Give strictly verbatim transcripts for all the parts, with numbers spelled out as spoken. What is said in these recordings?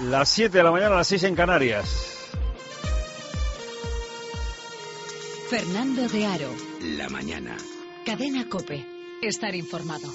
Las siete de la mañana, las seis en Canarias. Fernando de Aro. La mañana. Cadena COPE. Estar informado.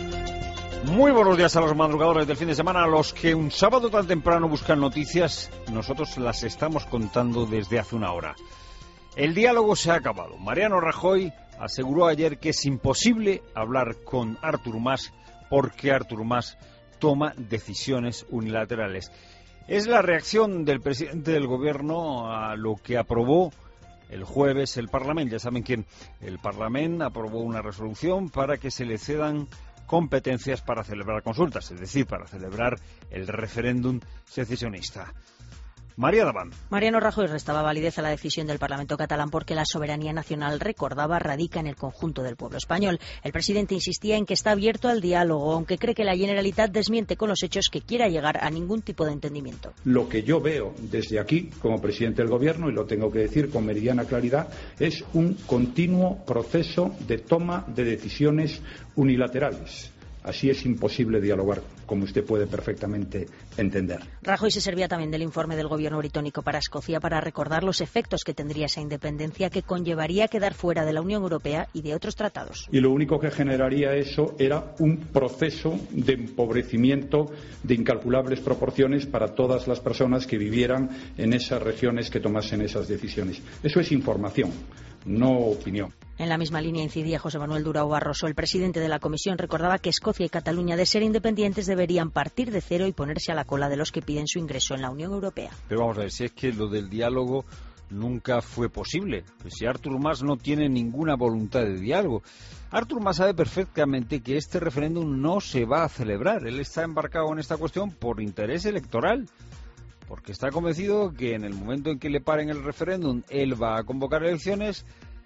Muy buenos días a los madrugadores del fin de semana, a los que un sábado tan temprano buscan noticias. Nosotros las estamos contando desde hace una hora. El diálogo se ha acabado. Mariano Rajoy aseguró ayer que es imposible hablar con Artur Mas porque Artur Mas toma decisiones unilaterales. Es la reacción del presidente del gobierno a lo que aprobó el jueves el Parlamento. Ya saben que el Parlamento aprobó una resolución para que se le cedan competencias para celebrar consultas, es decir, para celebrar el referéndum secesionista. María Davant. Mariano Rajoy restaba validez a la decisión del Parlamento catalán porque la soberanía nacional, recordaba, radica en el conjunto del pueblo español. El presidente insistía en que está abierto al diálogo, aunque cree que la Generalitat desmiente con los hechos que quiera llegar a ningún tipo de entendimiento. Lo que yo veo desde aquí, como presidente del Gobierno, y lo tengo que decir con meridiana claridad, es un continuo proceso de toma de decisiones unilaterales. Así es imposible dialogar, como usted puede perfectamente entender. Rajoy se servía también del informe del gobierno británico para Escocia para recordar los efectos que tendría esa independencia, que conllevaría quedar fuera de la Unión Europea y de otros tratados. Y lo único que generaría eso era un proceso de empobrecimiento de incalculables proporciones para todas las personas que vivieran en esas regiones que tomasen esas decisiones. Eso es información, no opinión. En la misma línea incidía José Manuel Durão Barroso. El presidente de la Comisión recordaba que Escocia y Cataluña, de ser independientes, deberían partir de cero y ponerse a la cola de los que piden su ingreso en la Unión Europea. Pero vamos a ver, si es que lo del diálogo nunca fue posible. Pues si Artur Mas no tiene ninguna voluntad de diálogo. Artur Mas sabe perfectamente que este referéndum no se va a celebrar. Él está embarcado en esta cuestión por interés electoral. Porque está convencido que en el momento en que le paren el referéndum, él va a convocar elecciones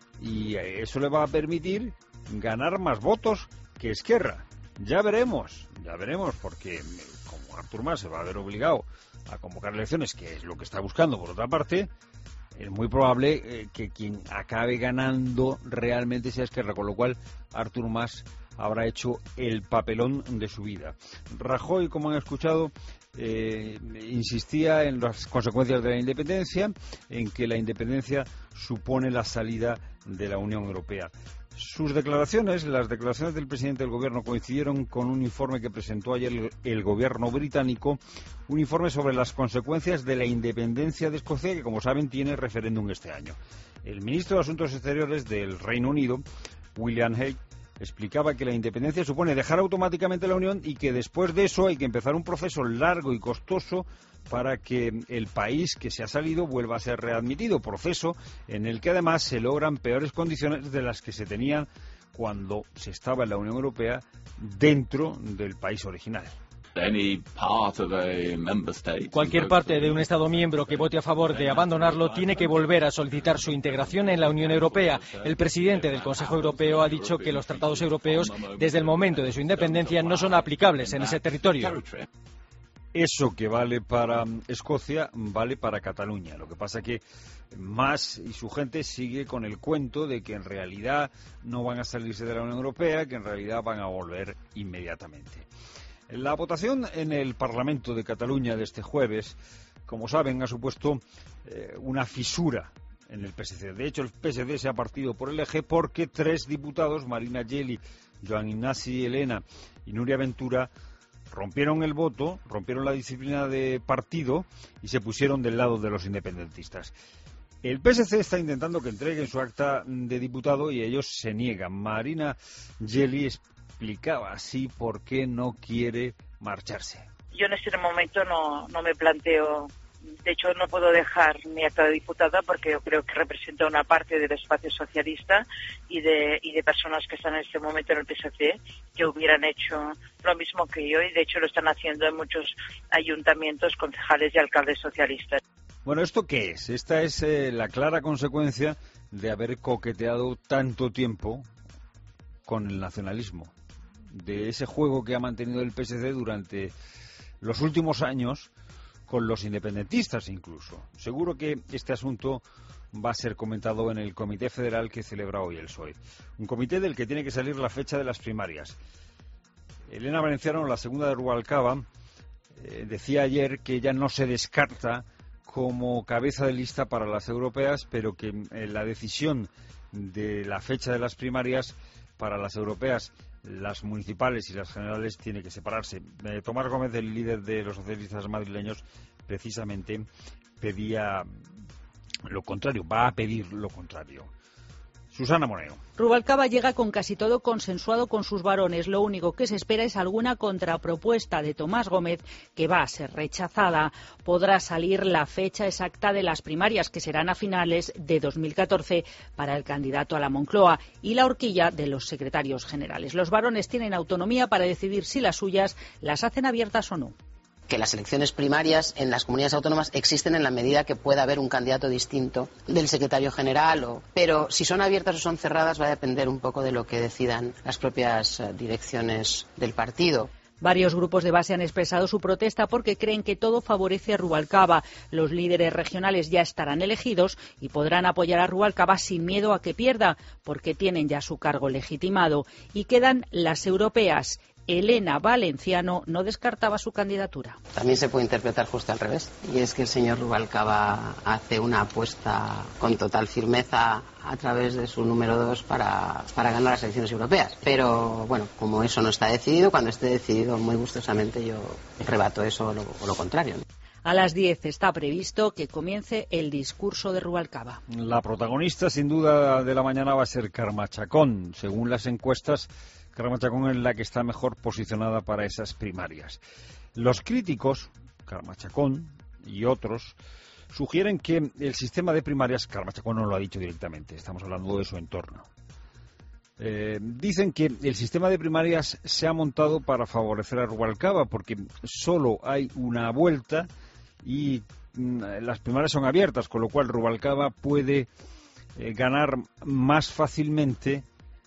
y eso le va a permitir ganar más votos que Esquerra. Ya veremos, ya veremos, porque como Artur Mas se va a ver obligado a convocar elecciones, que es lo que está buscando por otra parte, es muy probable eh, que quien acabe ganando realmente sea Esquerra, con lo cual Artur Mas habrá hecho el papelón de su vida. Rajoy, como han escuchado, eh, insistía en las consecuencias de la independencia, en que la independencia supone la salida de la Unión Europea. Sus declaraciones, las declaraciones del presidente del gobierno, coincidieron con un informe que presentó ayer el, el gobierno británico, un informe sobre las consecuencias de la independencia de Escocia, que, como saben, tiene referéndum este año. El ministro de Asuntos Exteriores del Reino Unido, William Hague, explicaba que la independencia supone dejar automáticamente la Unión y que después de eso hay que empezar un proceso largo y costoso para que el país que se ha salido vuelva a ser readmitido, proceso en el que además se logran peores condiciones de las que se tenían cuando se estaba en la Unión Europea dentro del país original. Cualquier parte de un Estado miembro que vote a favor de abandonarlo tiene que volver a solicitar su integración en la Unión Europea. El presidente del Consejo Europeo ha dicho que los tratados europeos, desde el momento de su independencia, no son aplicables en ese territorio. Eso que vale para Escocia vale para Cataluña. Lo que pasa es que Mas y su gente sigue con el cuento de que en realidad no van a salirse de la Unión Europea, que en realidad van a volver inmediatamente. La votación en el Parlamento de Cataluña de este jueves, como saben, ha supuesto eh, una fisura en el P S C. De hecho, el P S C se ha partido por el eje porque tres diputados, Marina Geli, Joan Ignasi Elena y Nuria Ventura, rompieron el voto, rompieron la disciplina de partido y se pusieron del lado de los independentistas. El P S C está intentando que entreguen su acta de diputado y ellos se niegan. Marina Geli explicaba así por qué no quiere marcharse. Yo en este momento no, no me planteo, de hecho no puedo dejar mi acta de diputada porque yo creo que representa una parte del espacio socialista y de, y de personas que están en este momento en el P S C que hubieran hecho lo mismo que yo y de hecho lo están haciendo en muchos ayuntamientos, concejales y alcaldes socialistas. Bueno, ¿esto qué es? Esta es eh, la clara consecuencia de haber coqueteado tanto tiempo con el nacionalismo, de ese juego que ha mantenido el P S C durante los últimos años con los independentistas incluso. Seguro que este asunto va a ser comentado en el Comité Federal que celebra hoy el P S O E. Un comité del que tiene que salir la fecha de las primarias. Elena Valenciano, la segunda de Rubalcaba, eh, decía ayer que ella no se descarta como cabeza de lista para las europeas, pero que eh, la decisión de la fecha de las primarias para las europeas, las municipales y las generales, tiene que separarse. Eh, Tomás Gómez, el líder de los socialistas madrileños, precisamente pedía lo contrario, va a pedir lo contrario. Susana Moneo. Rubalcaba llega con casi todo consensuado con sus varones. Lo único que se espera es alguna contrapropuesta de Tomás Gómez, que va a ser rechazada. Podrá salir la fecha exacta de las primarias, que serán a finales de dos mil catorce para el candidato a la Moncloa, y la horquilla de los secretarios generales. Los varones tienen autonomía para decidir si las suyas las hacen abiertas o no. Que las elecciones primarias en las comunidades autónomas existen en la medida que pueda haber un candidato distinto del secretario general, o... pero si son abiertas o son cerradas va a depender un poco de lo que decidan las propias uh, direcciones del partido. Varios grupos de base han expresado su protesta porque creen que todo favorece a Rubalcaba. Los líderes regionales ya estarán elegidos y podrán apoyar a Rubalcaba sin miedo a que pierda, porque tienen ya su cargo legitimado. Y quedan las europeas. Elena Valenciano no descartaba su candidatura. También se puede interpretar justo al revés, y es que el señor Rubalcaba hace una apuesta con total firmeza a través de su número dos para, para ganar las elecciones europeas. Pero bueno, como eso no está decidido, cuando esté decidido, muy gustosamente yo rebato eso o lo, o lo contrario. A las diez está previsto que comience el discurso de Rubalcaba. La protagonista, sin duda, de la mañana va a ser Carme Chacón. Según las encuestas, Carme Chacón es la que está mejor posicionada para esas primarias. Los críticos, Carme Chacón y otros, sugieren que el sistema de primarias, Carme Chacón no lo ha dicho directamente, estamos hablando de su entorno, eh, dicen que el sistema de primarias se ha montado para favorecer a Rubalcaba, porque solo hay una vuelta y mm, las primarias son abiertas, con lo cual Rubalcaba puede eh, ganar más fácilmente,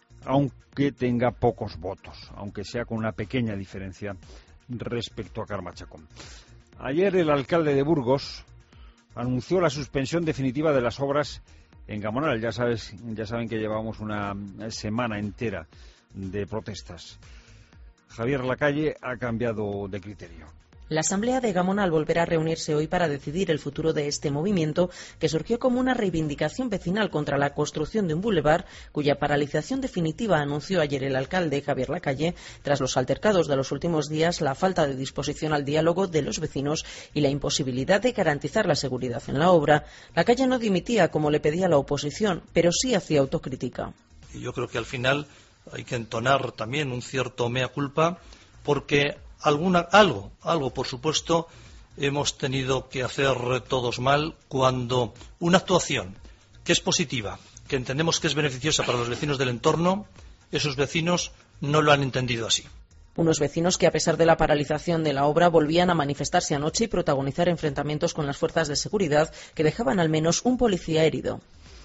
aunque tenga pocos votos, aunque sea con una pequeña diferencia respecto a Carme Chacón. Ayer el alcalde de Burgos anunció la suspensión definitiva de las obras en Gamonal. Ya sabes, ya saben que llevamos una semana entera de protestas. Javier Lacalle ha cambiado de criterio. La Asamblea de Gamonal volverá a reunirse hoy para decidir el futuro de este movimiento, que surgió como una reivindicación vecinal contra la construcción de un bulevar, cuya paralización definitiva anunció ayer el alcalde Javier Lacalle, tras los altercados de los últimos días, la falta de disposición al diálogo de los vecinos y la imposibilidad de garantizar la seguridad en la obra. Lacalle no dimitía como le pedía la oposición, pero sí hacía autocrítica. Y yo creo que al final hay que entonar también un cierto mea culpa, porque Alguna, algo, algo, por supuesto, hemos tenido que hacer todos mal cuando una actuación que es positiva, que entendemos que es beneficiosa para los vecinos del entorno, esos vecinos no lo han entendido así. Unos vecinos que, a pesar de la paralización de la obra, volvían a manifestarse anoche y protagonizar enfrentamientos con las fuerzas de seguridad que dejaban al menos un policía herido.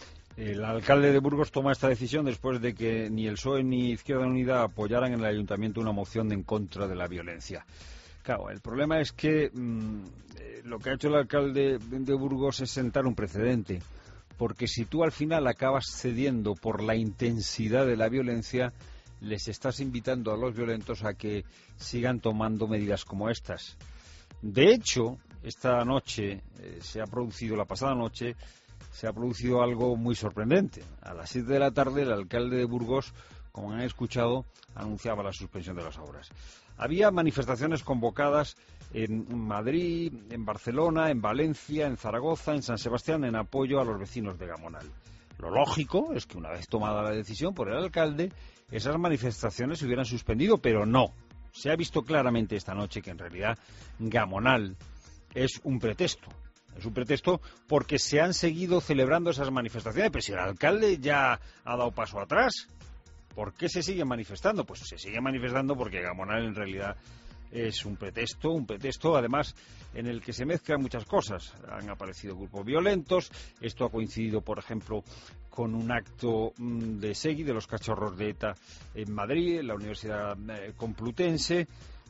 El alcalde de Burgos toma esta decisión después de que ni el P S O E ni Izquierda Unida apoyaran en el ayuntamiento una moción en contra de la violencia. Claro, el problema es que mmm, eh, lo que ha hecho el alcalde de Burgos es sentar un precedente, porque si tú al final acabas cediendo por la intensidad de la violencia, les estás invitando a los violentos a que sigan tomando medidas como estas. De hecho, esta noche eh, se ha producido, la pasada noche, se ha producido algo muy sorprendente. A las siete de la tarde el alcalde de Burgos, como han escuchado, anunciaba la suspensión de las obras. Había manifestaciones convocadas en Madrid, en Barcelona, en Valencia, en Zaragoza, en San Sebastián, en apoyo a los vecinos de Gamonal. Lo lógico es que una vez tomada la decisión por el alcalde, esas manifestaciones se hubieran suspendido, pero no. Se ha visto claramente esta noche que en realidad Gamonal es un pretexto. Es un pretexto porque se han seguido celebrando esas manifestaciones. Pero si el alcalde ya ha dado paso atrás, ¿por qué se sigue manifestando? Pues se sigue manifestando porque Gamonal en realidad es un pretexto, un pretexto además en el que se mezclan muchas cosas. Han aparecido grupos violentos, esto ha coincidido, por ejemplo, con un acto de Segui, de los cachorros de ETA en Madrid, en la Universidad Complutense.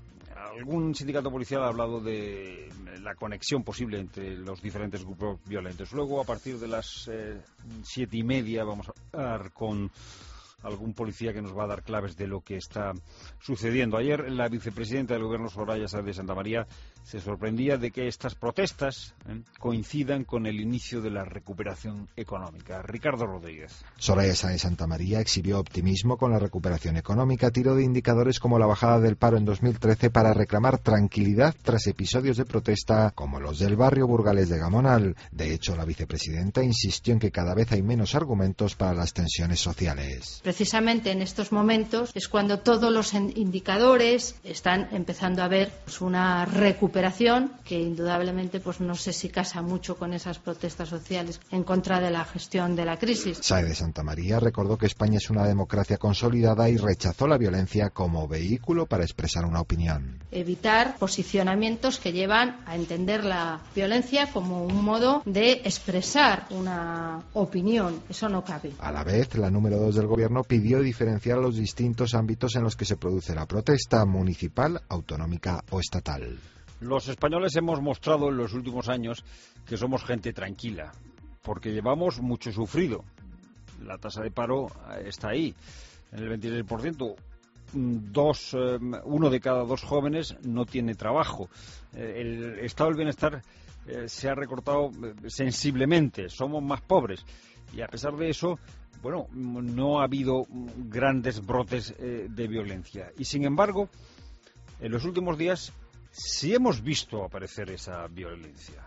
Algún sindicato policial ha hablado de la conexión posible entre los diferentes grupos violentos. Luego, a partir de las eh, siete y media, vamos a hablar con algún policía que nos va a dar claves de lo que está sucediendo. Ayer la vicepresidenta del Gobierno, Soraya Sáez de Santamaría, se sorprendía de que estas protestas ¿eh? coincidan con el inicio de la recuperación económica. Ricardo Rodríguez. Soraya Sáez de Santamaría exhibió optimismo con la recuperación económica, tiró de indicadores como la bajada del paro en dos mil trece para reclamar tranquilidad tras episodios de protesta como los del barrio burgalés de Gamonal. De hecho, la vicepresidenta insistió en que cada vez hay menos argumentos para las tensiones sociales. Precisamente en estos momentos es cuando todos los indicadores están empezando a ver pues, una recuperación que indudablemente pues no sé si casa mucho con esas protestas sociales en contra de la gestión de la crisis. Sáez de Santamaría recordó que España es una democracia consolidada y rechazó la violencia como vehículo para expresar una opinión. Evitar posicionamientos que llevan a entender la violencia como un modo de expresar una opinión. Eso no cabe. A la vez, la número dos del Gobierno pidió diferenciar los distintos ámbitos en los que se produce la protesta, municipal, autonómica o estatal. Los españoles hemos mostrado en los últimos años que somos gente tranquila, porque llevamos mucho sufrido. La tasa de paro está ahí, en el veintiséis por ciento. Dos, eh, uno de cada dos jóvenes no tiene trabajo. Eh, el estado del bienestar eh, se ha recortado sensiblemente, somos más pobres. Y a pesar de eso, bueno, no ha habido grandes brotes eh, de violencia. Y sin embargo, en los últimos días sí hemos visto aparecer esa violencia.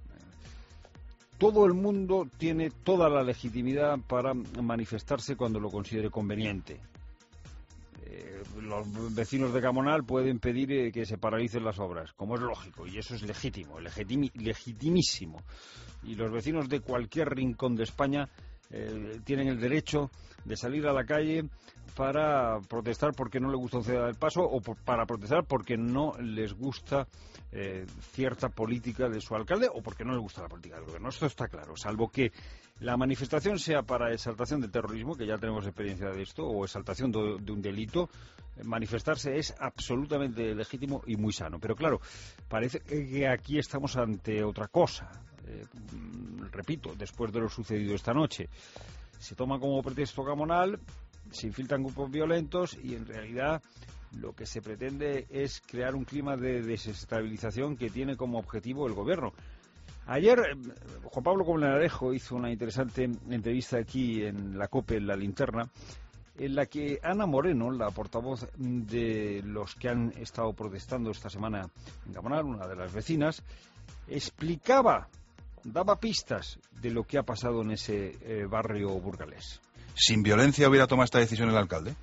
Todo el mundo tiene toda la legitimidad para manifestarse cuando lo considere conveniente. Eh, los vecinos de Gamonal pueden pedir eh, que se paralicen las obras, como es lógico, y eso es legítimo, legitimi, legitimísimo. Y los vecinos de cualquier rincón de España eh, tienen el derecho de salir a la calle para protestar porque no les gusta un ceda del paso o por, para protestar porque no les gusta eh, cierta política de su alcalde o porque no les gusta la política del gobierno. Esto está claro, salvo que la manifestación sea para exaltación del terrorismo, que ya tenemos experiencia de esto, o exaltación de, de un delito. Manifestarse es absolutamente legítimo y muy sano. Pero claro, parece que aquí estamos ante otra cosa. Eh, repito, después de lo sucedido esta noche, se toma como pretexto Gamonal, se infiltran grupos violentos y en realidad lo que se pretende es crear un clima de desestabilización que tiene como objetivo el gobierno. Ayer Juan Pablo Colmenarejo hizo una interesante entrevista aquí en la COPE, en La Linterna, en la que Ana Moreno, la portavoz de los que han estado protestando esta semana en Gamonal, una de las vecinas, explicaba, daba pistas de lo que ha pasado en ese eh, barrio burgalés. ¿Sin violencia hubiera tomado esta decisión el alcalde?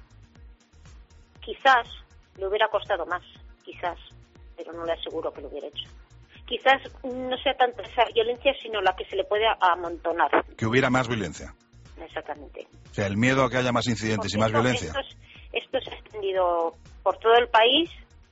Quizás le hubiera costado más, quizás, pero no le aseguro que lo hubiera hecho. Quizás no sea tanto esa violencia, sino la que se le puede amontonar. Que hubiera más violencia. Exactamente. O sea, el miedo a que haya más incidentes Porque y más esto, violencia. Esto, es, esto se ha extendido por todo el país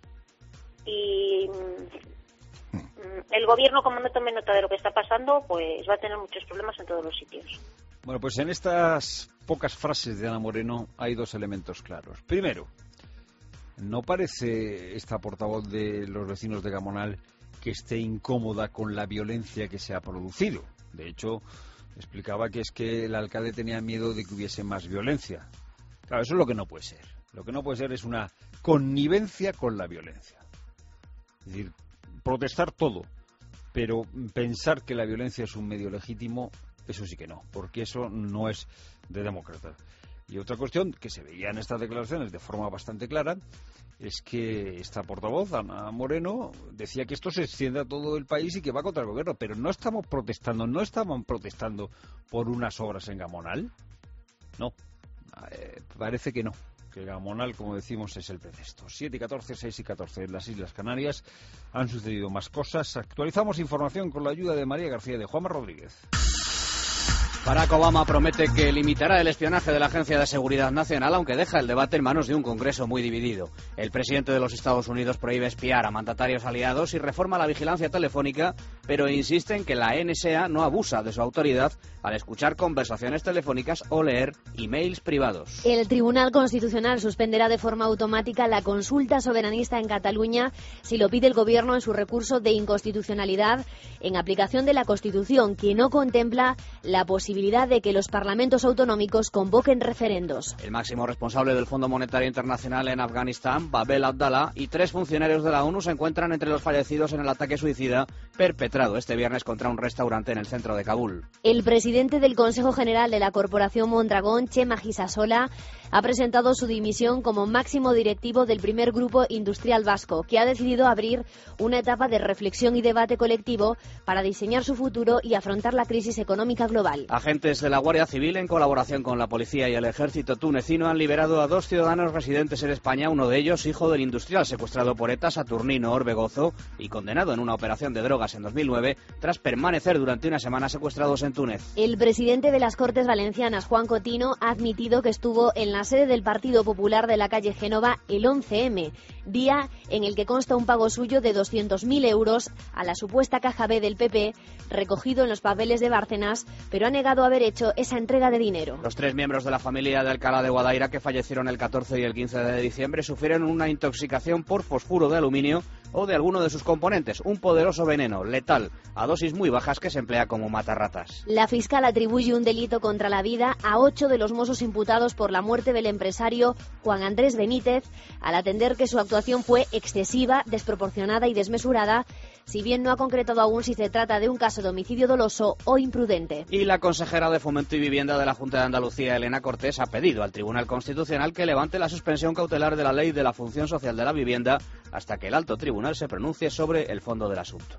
y hmm. el gobierno, como no tome nota de lo que está pasando, pues va a tener muchos problemas en todos los sitios. Bueno, pues en estas pocas frases de Ana Moreno hay dos elementos claros. Primero, no parece esta portavoz de los vecinos de Gamonal que esté incómoda con la violencia que se ha producido. De hecho, explicaba que es que el alcalde tenía miedo de que hubiese más violencia. Claro, eso es lo que no puede ser. Lo que no puede ser es una connivencia con la violencia. Es decir, protestar todo, pero pensar que la violencia es un medio legítimo, eso sí que no, porque eso no es de demócrata. Y otra cuestión que se veía en estas declaraciones de forma bastante clara es que esta portavoz, Ana Moreno, decía que esto se extiende a todo el país y que va contra el gobierno, pero no estamos protestando, no estaban protestando por unas obras en Gamonal. No, eh, parece que no, que Gamonal, como decimos, es el pretexto. siete y catorce, seis y catorce en las Islas Canarias han sucedido más cosas. Actualizamos información con la ayuda de María García y de Juanma Rodríguez. Barack Obama promete que limitará el espionaje de la Agencia de Seguridad Nacional, aunque deja el debate en manos de un Congreso muy dividido. El presidente de los Estados Unidos prohíbe espiar a mandatarios aliados y reforma la vigilancia telefónica, pero insiste en que la N S A no abusa de su autoridad al escuchar conversaciones telefónicas o leer emails privados. El Tribunal Constitucional suspenderá de forma automática la consulta soberanista en Cataluña si lo pide el Gobierno en su recurso de inconstitucionalidad en aplicación de la Constitución, que no contempla la posibilidad posibilidad de que los parlamentos autonómicos convoquen referendos. El máximo responsable del Fondo Monetario Internacional en Afganistán, Babel Abdallah, y tres funcionarios de la ONU se encuentran entre los fallecidos en el ataque suicida perpetrado este viernes contra un restaurante en el centro de Kabul. El presidente del Consejo General de la Corporación Mondragón, Chema Gisasola, ha presentado su dimisión como máximo directivo del primer grupo industrial vasco, que ha decidido abrir una etapa de reflexión y debate colectivo para diseñar su futuro y afrontar la crisis económica global. Agentes de la Guardia Civil, en colaboración con la policía y el ejército tunecino, han liberado a dos ciudadanos residentes en España, uno de ellos hijo del industrial secuestrado por ETA, Saturnino Orbegozo, y condenado en una operación de drogas en dos mil nueve, tras permanecer durante una semana secuestrados en Túnez. El presidente de las Cortes Valencianas, Juan Cotino, ha admitido que estuvo en la sede del Partido Popular de la calle Génova el once eme, día en el que consta un pago suyo de doscientos mil euros a la supuesta caja B del P P, recogido en los papeles de Bárcenas, pero ha negado haber hecho esa entrega de dinero. Los tres miembros de la familia de Alcalá de Guadaira, que fallecieron el catorce y el quince de diciembre, sufrieron una intoxicación por fosfuro de aluminio o de alguno de sus componentes, un poderoso veneno letal a dosis muy bajas que se emplea como matarratas. La fiscal atribuye un delito contra la vida a ocho de los mozos imputados por la muerte del empresario Juan Andrés Benítez, al atender que su actuación fue excesiva, desproporcionada y desmesurada, si bien no ha concretado aún si se trata de un caso de homicidio doloso o imprudente. Y la consejera de Fomento y Vivienda de la Junta de Andalucía, Elena Cortés, ha pedido al Tribunal Constitucional que levante la suspensión cautelar de la Ley de la Función Social de la Vivienda hasta que el alto tribunal se pronuncie sobre el fondo del asunto.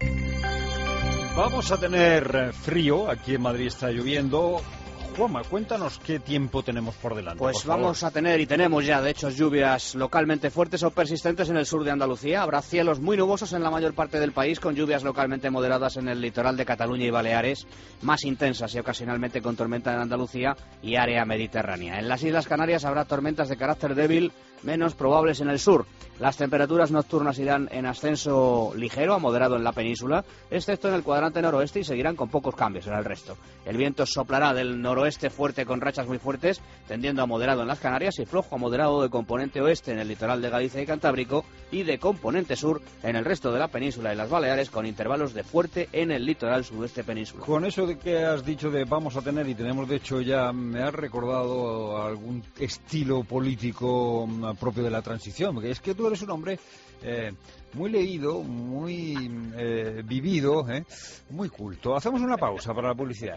Vamos a tener frío, aquí en Madrid está lloviendo. Juanma, cuéntanos qué tiempo tenemos por delante. Pues por favor. Vamos a tener, y tenemos ya, de hecho, lluvias localmente fuertes o persistentes en el sur de Andalucía. Habrá cielos muy nubosos en la mayor parte del país, con lluvias localmente moderadas en el litoral de Cataluña y Baleares, más intensas y ocasionalmente con tormenta en Andalucía y área mediterránea. En las Islas Canarias habrá tormentas de carácter débil, menos probables en el sur. Las temperaturas nocturnas irán en ascenso ligero a moderado en la península, excepto en el cuadrante noroeste, y seguirán con pocos cambios en el resto. El viento soplará del noroeste fuerte con rachas muy fuertes, tendiendo a moderado en las Canarias y flojo a moderado de componente oeste en el litoral de Galicia y Cantábrico, y de componente sur en el resto de la península y las Baleares, con intervalos de fuerte en el litoral sudeste peninsular. Con eso de que has dicho de vamos a tener, y tenemos de hecho ya, me has recordado algún estilo político propio de la transición, porque es que tú eres un hombre eh, muy leído, muy eh, vivido, eh, muy culto. Hacemos una pausa para la publicidad.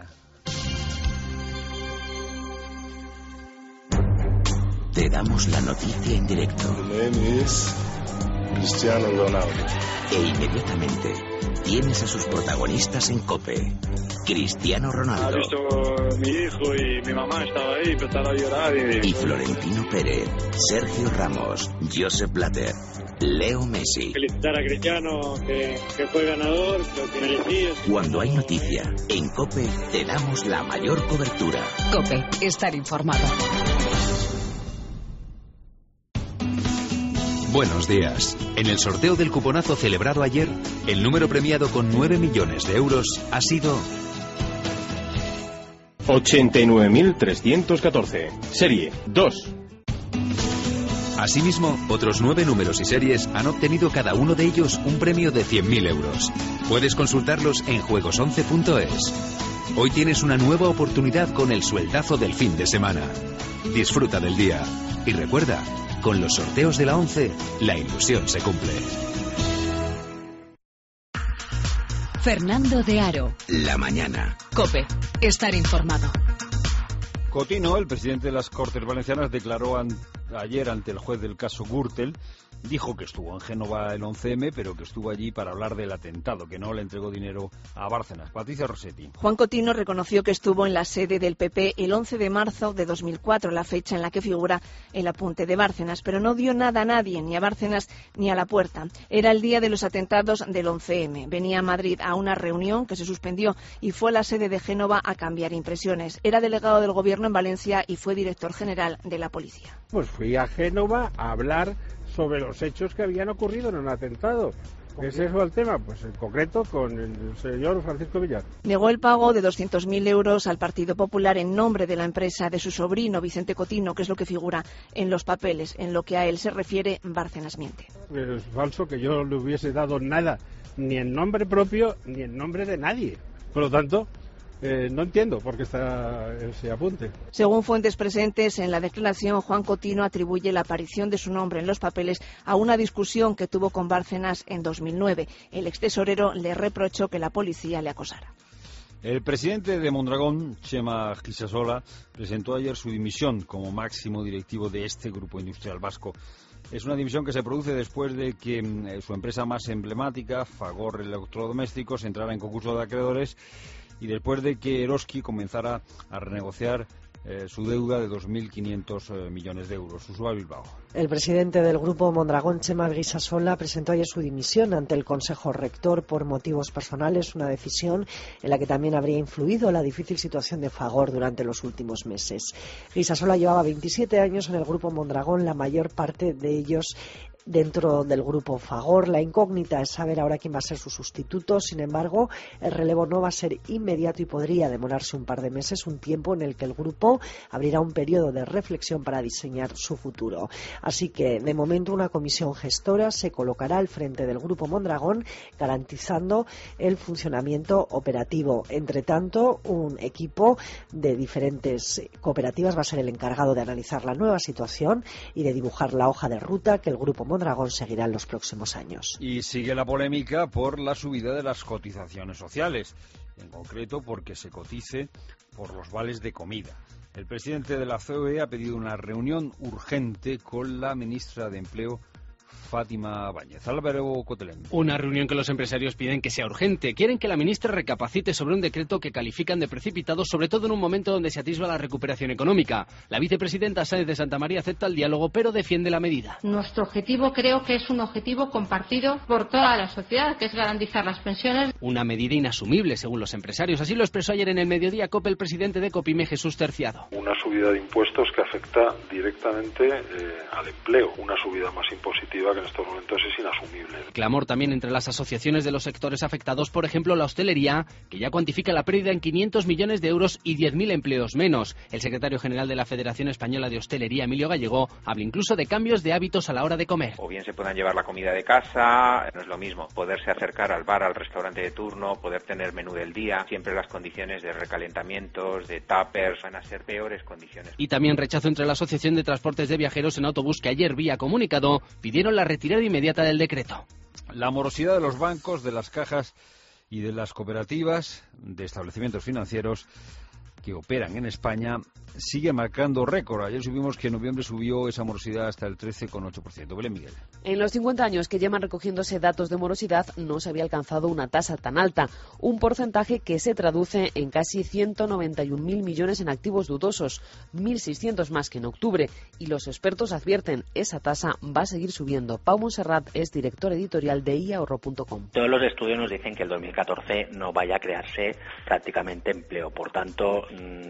Te damos la noticia en directo. My name is Cristiano Ronaldo. E inmediatamente tienes a sus protagonistas en COPE. Cristiano Ronaldo. Ha visto mi hijo y mi mamá estaba ahí, empezaron a llorar. Y... y Florentino Pérez, Sergio Ramos, Josep Blatter, Leo Messi. Felicitar a Cristiano, que, que fue ganador, lo que merecía. Cuando hay noticia, en COPE te damos la mayor cobertura. COPE, estar informado. Buenos días. En el sorteo del cuponazo celebrado ayer, el número premiado con nueve millones de euros ha sido ochenta y nueve mil trescientos catorce. Serie dos. Asimismo, otros nueve números y series han obtenido cada uno de ellos un premio de cien mil euros. Puedes consultarlos en juegos once punto es. Hoy tienes una nueva oportunidad con el sueldazo del fin de semana. Disfruta del día. Y recuerda, con los sorteos de la once, la ilusión se cumple. Fernando de Aro. La mañana. COPE. Estar informado. Cotino, el presidente de las Cortes Valencianas, declaró an- ayer ante el juez del caso Gürtel. Dijo que estuvo en Génova el once eme, pero que estuvo allí para hablar del atentado, que no le entregó dinero a Bárcenas. Patricia Rossetti. Juan Cotino reconoció que estuvo en la sede del P P el once de marzo de dos mil cuatro, la fecha en la que figura el apunte de Bárcenas, pero no dio nada a nadie, ni a Bárcenas ni a La Puerta. Era el día de los atentados del once eme. Venía a Madrid a una reunión que se suspendió y fue a la sede de Génova a cambiar impresiones. Era delegado del Gobierno en Valencia y fue director general de la policía. Pues fui a Génova a hablar sobre los hechos que habían ocurrido en un atentado. ¿Qué es eso el tema? Pues en concreto con el señor Francisco Villar. Negó el pago de doscientos mil euros al Partido Popular en nombre de la empresa de su sobrino Vicente Cotino, que es lo que figura en los papeles. En lo que a él se refiere, Bárcenas miente. Es falso que yo le hubiese dado nada, ni en nombre propio, ni en nombre de nadie. Por lo tanto, Eh, no entiendo por qué está ese apunte. Según fuentes presentes en la declaración, Juan Cotino atribuye la aparición de su nombre en los papeles a una discusión que tuvo con Bárcenas en dos mil nueve. El extesorero le reprochó que la policía le acosara. El presidente de Mondragón, Txema Guisasola, presentó ayer su dimisión como máximo directivo de este grupo industrial vasco. Es una dimisión que se produce después de que eh, su empresa más emblemática, Fagor Electrodomésticos, entrara en concurso de acreedores y después de que Eroski comenzara a renegociar eh, su deuda de dos mil quinientos eh, millones de euros. Usual Bilbao. El presidente del grupo Mondragón, Txema Guisasola, presentó ayer su dimisión ante el Consejo Rector por motivos personales, una decisión en la que también habría influido la difícil situación de Fagor durante los últimos meses. Guisasola llevaba veintisiete años en el grupo Mondragón, la mayor parte de ellos dentro del grupo Fagor. La incógnita es saber ahora quién va a ser su sustituto. Sin embargo, el relevo no va a ser inmediato y podría demorarse un par de meses, un tiempo en el que el grupo abrirá un periodo de reflexión para diseñar su futuro. Así que, de momento, una comisión gestora se colocará al frente del grupo Mondragón, garantizando el funcionamiento operativo. Entre tanto, un equipo de diferentes cooperativas va a ser el encargado de analizar la nueva situación y de dibujar la hoja de ruta que el grupo Mondragón seguirá en los próximos años. Y sigue la polémica por la subida de las cotizaciones sociales, en concreto porque se cotice por los vales de comida. El presidente de la C O E ha pedido una reunión urgente con la ministra de Empleo, Fátima Báñez. Álvaro Cotelén. Una reunión que los empresarios piden que sea urgente. Quieren que la ministra recapacite sobre un decreto que califican de precipitado, sobre todo en un momento donde se atisba la recuperación económica. La vicepresidenta Sáenz de Santamaría acepta el diálogo, pero defiende la medida. Nuestro objetivo creo que es un objetivo compartido por toda la sociedad, que es garantizar las pensiones. Una medida inasumible, según los empresarios. Así lo expresó ayer en el Mediodía COPE el presidente de Copime, Jesús Terciado. Una subida de impuestos que afecta directamente eh, al empleo. Una subida más impositiva que en estos momentos es inasumible. Clamor también entre las asociaciones de los sectores afectados, por ejemplo la hostelería, que ya cuantifica la pérdida en quinientos millones de euros y diez mil empleos menos. El secretario general de la Federación Española de Hostelería, Emilio Gallego, habla incluso de cambios de hábitos a la hora de comer. O bien se puedan llevar la comida de casa, no es lo mismo poderse acercar al bar, al restaurante de turno, poder tener menú del día, siempre las condiciones de recalentamientos, de tuppers, van a ser peores condiciones. Y también rechazo entre la Asociación de Transportes de Viajeros en Autobús, que ayer vía comunicado pidieron la retirada inmediata del decreto. La morosidad de los bancos, de las cajas y de las cooperativas, de establecimientos financieros que operan en España, sigue marcando récord. Ayer supimos que en noviembre subió esa morosidad hasta el trece coma ocho por ciento. Belén Miguel. En los cincuenta años que llevan recogiéndose datos de morosidad no se había alcanzado una tasa tan alta, un porcentaje que se traduce en casi ciento noventa y un mil millones en activos dudosos, mil seiscientos más que en octubre, y los expertos advierten esa tasa va a seguir subiendo. Pau Monserrat es director editorial de i ahorro punto com. Todos los estudios nos dicen que el dos mil catorce no vaya a crearse prácticamente empleo, por tanto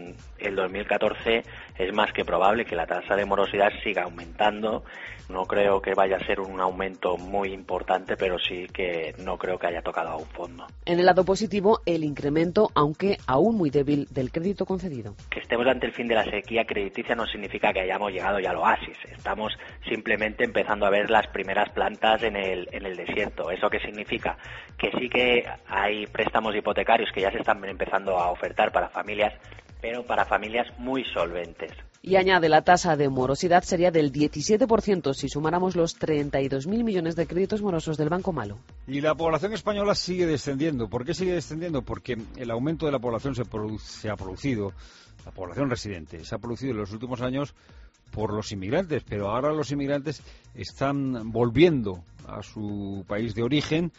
el dos mil catorce es más que probable que la tasa de morosidad siga aumentando. No creo que vaya a ser un aumento muy importante, pero sí que no creo que haya tocado a un fondo. En el lado positivo, el incremento, aunque aún muy débil, del crédito concedido. Que estemos ante el fin de la sequía crediticia no significa que hayamos llegado ya al oasis. Estamos simplemente empezando a ver las primeras plantas en el, en el desierto. ¿Eso qué significa? Que sí que hay préstamos hipotecarios que ya se están empezando a ofertar para familias, pero para familias muy solventes. Y añade, la tasa de morosidad sería del diecisiete por ciento si sumáramos los treinta y dos mil millones de créditos morosos del Banco Malo. Y la población española sigue descendiendo. ¿Por qué sigue descendiendo? Porque el aumento de la población se, produ- se ha producido, la población residente, se ha producido en los últimos años por los inmigrantes, pero ahora los inmigrantes están volviendo a su país de origen.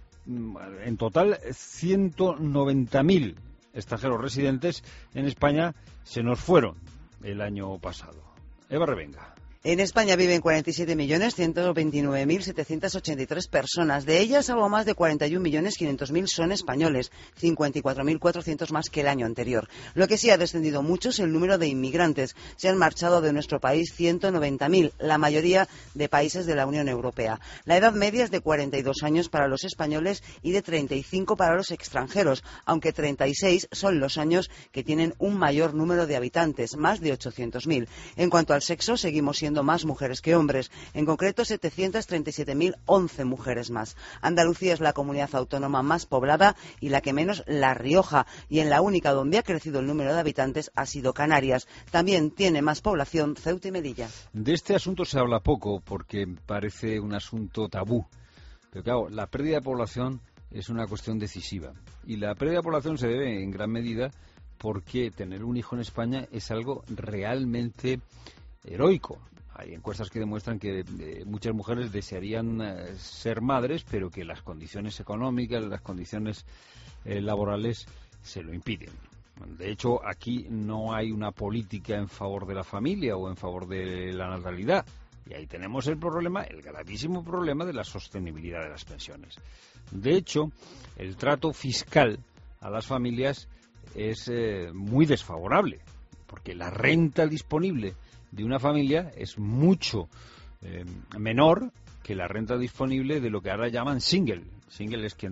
En total, ciento noventa mil extranjeros residentes en España se nos fueron el año pasado. Eva Revenga. En España viven cuarenta y siete millones ciento veintinueve mil setecientas ochenta y tres personas. De ellas, algo más de cuarenta y un millones quinientos mil son españoles, cincuenta y cuatro mil cuatrocientos más que el año anterior. Lo que sí ha descendido mucho es el número de inmigrantes. Se han marchado de nuestro país ciento noventa mil, la mayoría de países de la Unión Europea. La edad media es de cuarenta y dos años para los españoles y de treinta y cinco para los extranjeros, aunque treinta y seis son los años que tienen un mayor número de habitantes, más de ochocientos mil. En cuanto al sexo, seguimos siendo siendo más mujeres que hombres, en concreto setecientas treinta y siete mil once mujeres más. Andalucía es la comunidad autónoma más poblada y la que menos La Rioja, y en la única donde ha crecido el número de habitantes ha sido Canarias. También tiene más población Ceuta y Melilla. De este asunto se habla poco porque parece un asunto tabú, pero claro, la pérdida de población es una cuestión decisiva, y la pérdida de población se debe en gran medida porque tener un hijo en España es algo realmente heroico. Hay encuestas que demuestran que eh, muchas mujeres desearían eh, ser madres, pero que las condiciones económicas, las condiciones eh, laborales se lo impiden. De hecho, aquí no hay una política en favor de la familia o en favor de la natalidad. Y ahí tenemos el problema, el gravísimo problema de la sostenibilidad de las pensiones. De hecho, el trato fiscal a las familias es eh, muy desfavorable, porque la renta disponible de una familia es mucho eh, menor que la renta disponible de lo que ahora llaman single. Single es que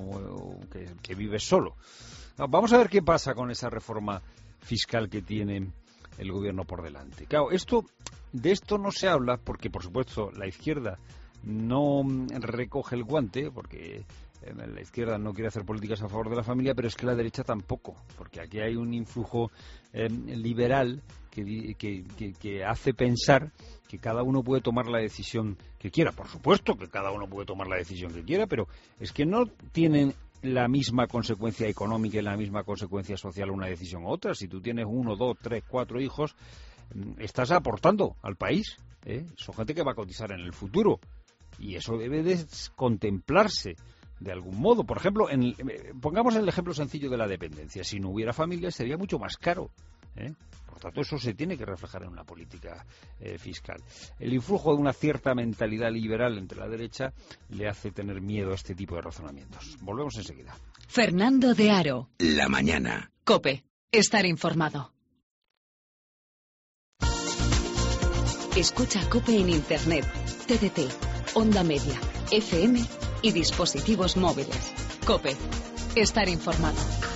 no que, que vive solo. Vamos a ver qué pasa con esa reforma fiscal que tiene el gobierno por delante. Claro, esto de esto no se habla porque, por supuesto, la izquierda no recoge el guante, porque la izquierda no quiere hacer políticas a favor de la familia, pero es que la derecha tampoco, porque aquí hay un influjo eh, liberal que, que, que, que hace pensar que cada uno puede tomar la decisión que quiera. Por supuesto que cada uno puede tomar la decisión que quiera, pero es que no tienen la misma consecuencia económica y la misma consecuencia social una decisión u otra. Si tú tienes uno, dos, tres, cuatro hijos, estás aportando al país, ¿eh? Son gente que va a cotizar en el futuro y eso debe de contemplarse de algún modo. Por ejemplo, en, pongamos el ejemplo sencillo de la dependencia. Si no hubiera familia sería mucho más caro, ¿eh? Por tanto, eso se tiene que reflejar en una política eh, fiscal. El influjo de una cierta mentalidad liberal entre la derecha le hace tener miedo a este tipo de razonamientos. Volvemos enseguida. Fernando de Aro. La mañana. COPE. Estar informado. Escucha COPE en Internet, T D T, Onda Media, F M y dispositivos móviles. COPE. Estar informado.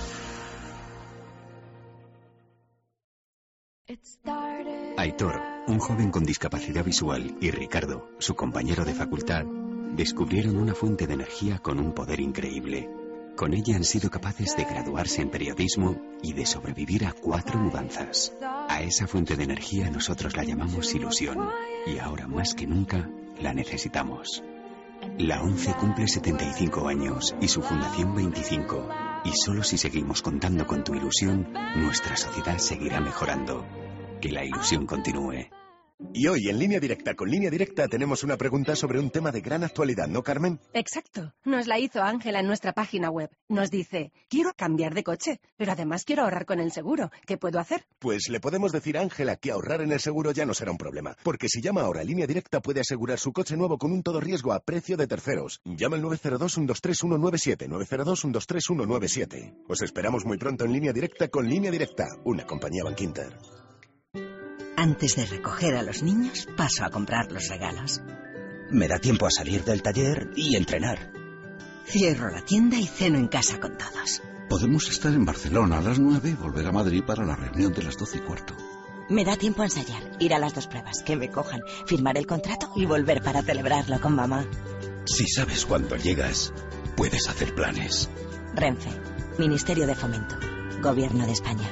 Aitor, un joven con discapacidad visual, y Ricardo, su compañero de facultad, descubrieron una fuente de energía con un poder increíble. Con ella han sido capaces de graduarse en periodismo y de sobrevivir a cuatro mudanzas. A esa fuente de energía nosotros la llamamos ilusión, y ahora más que nunca la necesitamos. La ONCE cumple setenta y cinco años y su fundación veinticinco. Y solo si seguimos contando con tu ilusión, nuestra sociedad seguirá mejorando. Que la ilusión continúe. Y hoy en Línea Directa con Línea Directa tenemos una pregunta sobre un tema de gran actualidad, ¿no, Carmen? Exacto. Nos la hizo Ángela en nuestra página web. Nos dice, quiero cambiar de coche, pero además quiero ahorrar con el seguro. ¿Qué puedo hacer? Pues le podemos decir a Ángela que ahorrar en el seguro ya no será un problema, porque si llama ahora a Línea Directa puede asegurar su coche nuevo con un todo riesgo a precio de terceros. Llama al nueve cero dos, uno dos tres, uno nueve siete, nueve cero dos, uno dos tres, uno nueve siete. Os esperamos muy pronto en Línea Directa con Línea Directa, una compañía Bankinter. Antes de recoger a los niños, paso a comprar los regalos. Me da tiempo a salir del taller y entrenar. Cierro la tienda y ceno en casa con todos. Podemos estar en Barcelona a las nueve y volver a Madrid para la reunión de las doce y cuarto. Me da tiempo a ensayar, ir a las dos pruebas, que me cojan, firmar el contrato y volver para celebrarlo con mamá. Si sabes cuándo llegas, puedes hacer planes. Renfe, Ministerio de Fomento, Gobierno de España.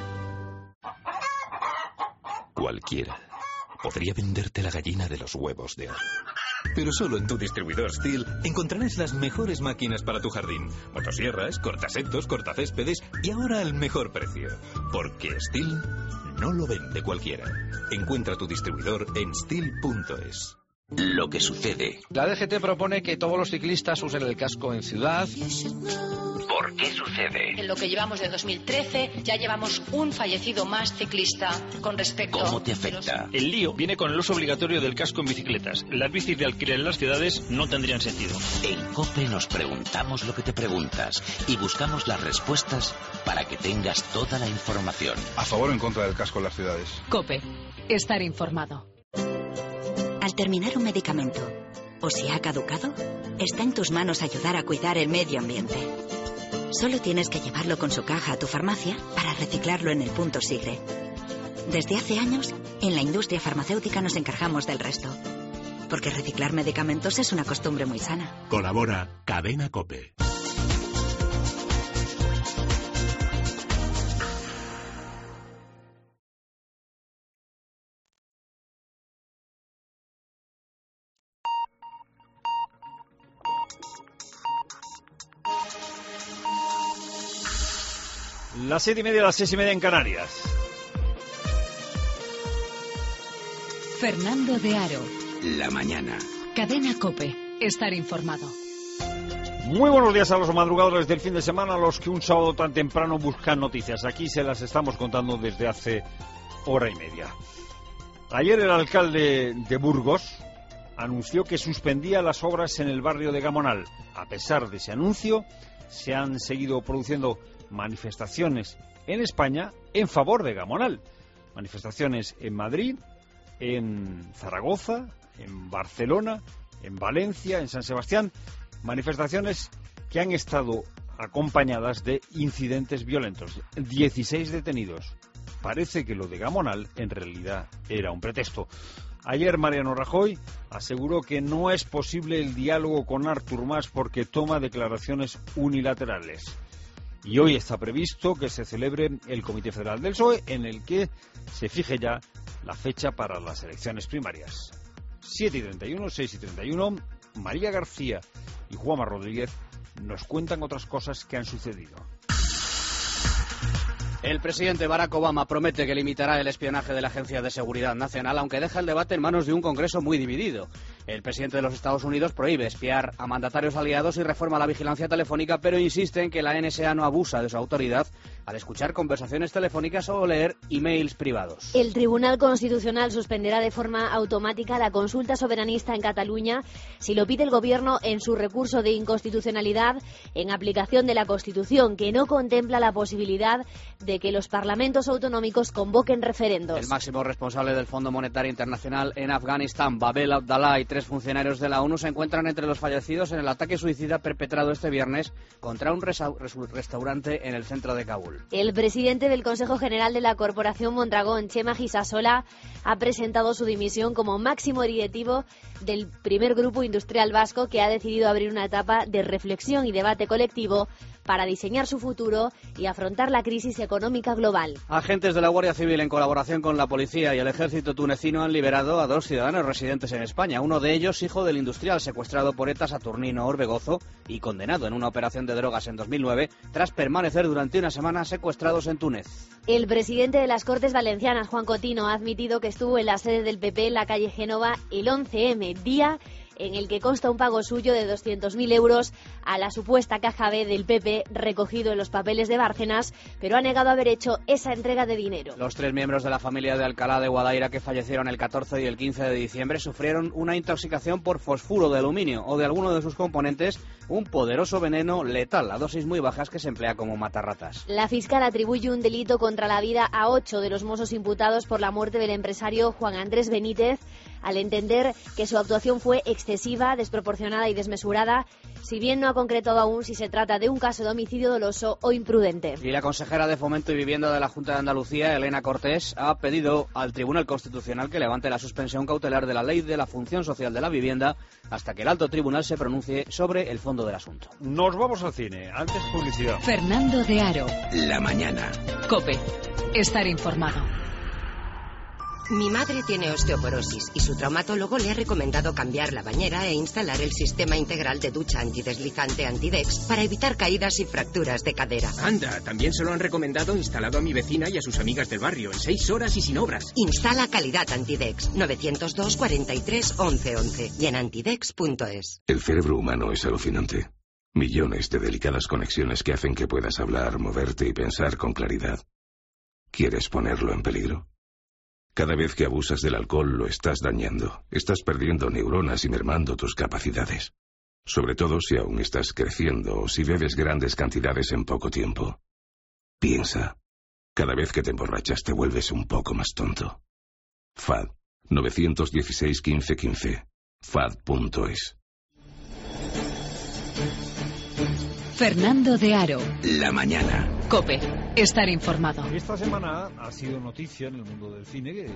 Cualquiera podría venderte la gallina de los huevos de oro. Pero solo en tu distribuidor Stihl encontrarás las mejores máquinas para tu jardín. Motosierras, cortasetos, cortacéspedes y ahora al mejor precio. Porque Stihl no lo vende cualquiera. Encuentra tu distribuidor en stihl punto es. Lo que sucede. La D G T propone que todos los ciclistas usen el casco en ciudad. ¿Por qué sucede? En lo que llevamos de dos mil trece ya llevamos un fallecido más ciclista con respecto... ¿Cómo te afecta? El lío viene con el uso obligatorio del casco en bicicletas. Las bicis de alquiler en las ciudades no tendrían sentido. En COPE nos preguntamos lo que te preguntas y buscamos las respuestas para que tengas toda la información. ¿A favor o en contra del casco en las ciudades? COPE. Estar informado. Al terminar un medicamento, o si ha caducado, está en tus manos ayudar a cuidar el medio ambiente. Solo tienes que llevarlo con su caja a tu farmacia para reciclarlo en el punto Sigre. Desde hace años, En la industria farmacéutica nos encargamos del resto. Porque reciclar medicamentos es una costumbre muy sana. Colabora Cadena COPE. Las siete y media, las seis y media en Canarias. Fernando de Aro. La mañana. Cadena COPE. Estar informado. Muy buenos días a los madrugadores del fin de semana, a los que un sábado tan temprano buscan noticias. Aquí se las estamos contando desde hace hora y media. Ayer el alcalde de Burgos anunció que suspendía las obras en el barrio de Gamonal. A pesar de ese anuncio, se han seguido produciendo manifestaciones en España en favor de Gamonal. Manifestaciones en Madrid, en Zaragoza, en Barcelona, en Valencia, en San Sebastián. Manifestaciones que han estado acompañadas de incidentes violentos. dieciséis detenidos. Parece que lo de Gamonal en realidad era un pretexto. Ayer Mariano Rajoy aseguró que no es posible el diálogo con Artur Mas porque toma declaraciones unilaterales. Y hoy está previsto que se celebre el Comité Federal del P S O E, en el que se fije ya la fecha para las elecciones primarias. siete y treinta y uno, seis y treinta y uno, María García y Juanma Rodríguez nos cuentan otras cosas que han sucedido. El presidente Barack Obama promete que limitará el espionaje de la Agencia de Seguridad Nacional, aunque deja el debate en manos de un Congreso muy dividido. El presidente de los Estados Unidos prohíbe espiar a mandatarios aliados y reforma la vigilancia telefónica, pero insiste en que la N S A no abusa de su autoridad al escuchar conversaciones telefónicas o leer emails privados. El Tribunal Constitucional suspenderá de forma automática la consulta soberanista en Cataluña si lo pide el Gobierno en su recurso de inconstitucionalidad en aplicación de la Constitución, que no contempla la posibilidad de que los parlamentos autonómicos convoquen referendos. El máximo responsable del Fondo Monetario Internacional en Afganistán, Babel Abdallah, y tres funcionarios de la ONU se encuentran entre los fallecidos en el ataque suicida perpetrado este viernes contra un restaurante en el centro de Kabul. El presidente del Consejo General de la Corporación Mondragón, Chema Gisasola, ha presentado su dimisión como máximo directivo del primer grupo industrial vasco, que ha decidido abrir una etapa de reflexión y debate colectivo para diseñar su futuro y afrontar la crisis económica global. Agentes de la Guardia Civil, en colaboración con la policía y el ejército tunecino, han liberado a dos ciudadanos residentes en España. Uno de ellos, hijo del industrial secuestrado por ETA, Saturnino Orbegozo, y condenado en una operación de drogas en dos mil nueve, tras permanecer durante una semana secuestrados en Túnez. El presidente de las Cortes Valencianas, Juan Cotino, ha admitido que estuvo en la sede del P P en la calle Génova el once eme, día en el que consta un pago suyo de doscientos mil euros a la supuesta caja B del P P, recogido en los papeles de Bárcenas, pero ha negado haber hecho esa entrega de dinero. Los tres miembros de la familia de Alcalá de Guadaira, que fallecieron el catorce y el quince de diciembre, sufrieron una intoxicación por fosfuro de aluminio o de alguno de sus componentes, un poderoso veneno letal a dosis muy bajas que se emplea como matarratas. La fiscal atribuye un delito contra la vida a ocho de los mozos imputados por la muerte del empresario Juan Andrés Benítez, al entender que su actuación fue excesiva, desproporcionada y desmesurada, si bien no ha concretado aún si se trata de un caso de homicidio doloso o imprudente. Y la consejera de Fomento y Vivienda de la Junta de Andalucía, Elena Cortés, ha pedido al Tribunal Constitucional que levante la suspensión cautelar de la Ley de la Función Social de la Vivienda hasta que el alto tribunal se pronuncie sobre el fondo del asunto. Nos vamos al cine. Antes publicidad. Fernando de Aro. La mañana. COPE. Estar informado. Mi madre tiene osteoporosis y su traumatólogo le ha recomendado cambiar la bañera e instalar el sistema integral de ducha antideslizante Antidex para evitar caídas y fracturas de cadera. Anda, también se lo han recomendado instalado a mi vecina y a sus amigas del barrio en seis horas y sin obras. Instala calidad Antidex, nueve cero dos, cuarenta y tres, once once y en antidex punto es. El cerebro humano es alucinante. Millones de delicadas conexiones que hacen que puedas hablar, moverte y pensar con claridad. ¿Quieres ponerlo en peligro? Cada vez que abusas del alcohol lo estás dañando. Estás perdiendo neuronas y mermando tus capacidades. Sobre todo si aún estás creciendo o si bebes grandes cantidades en poco tiempo. Piensa. Cada vez que te emborrachas te vuelves un poco más tonto. F A D nueve uno seis, quince, quince. F A D punto es. Fernando de Aro. La mañana. COPE. Estar informado. Esta semana ha sido noticia en el mundo del cine, en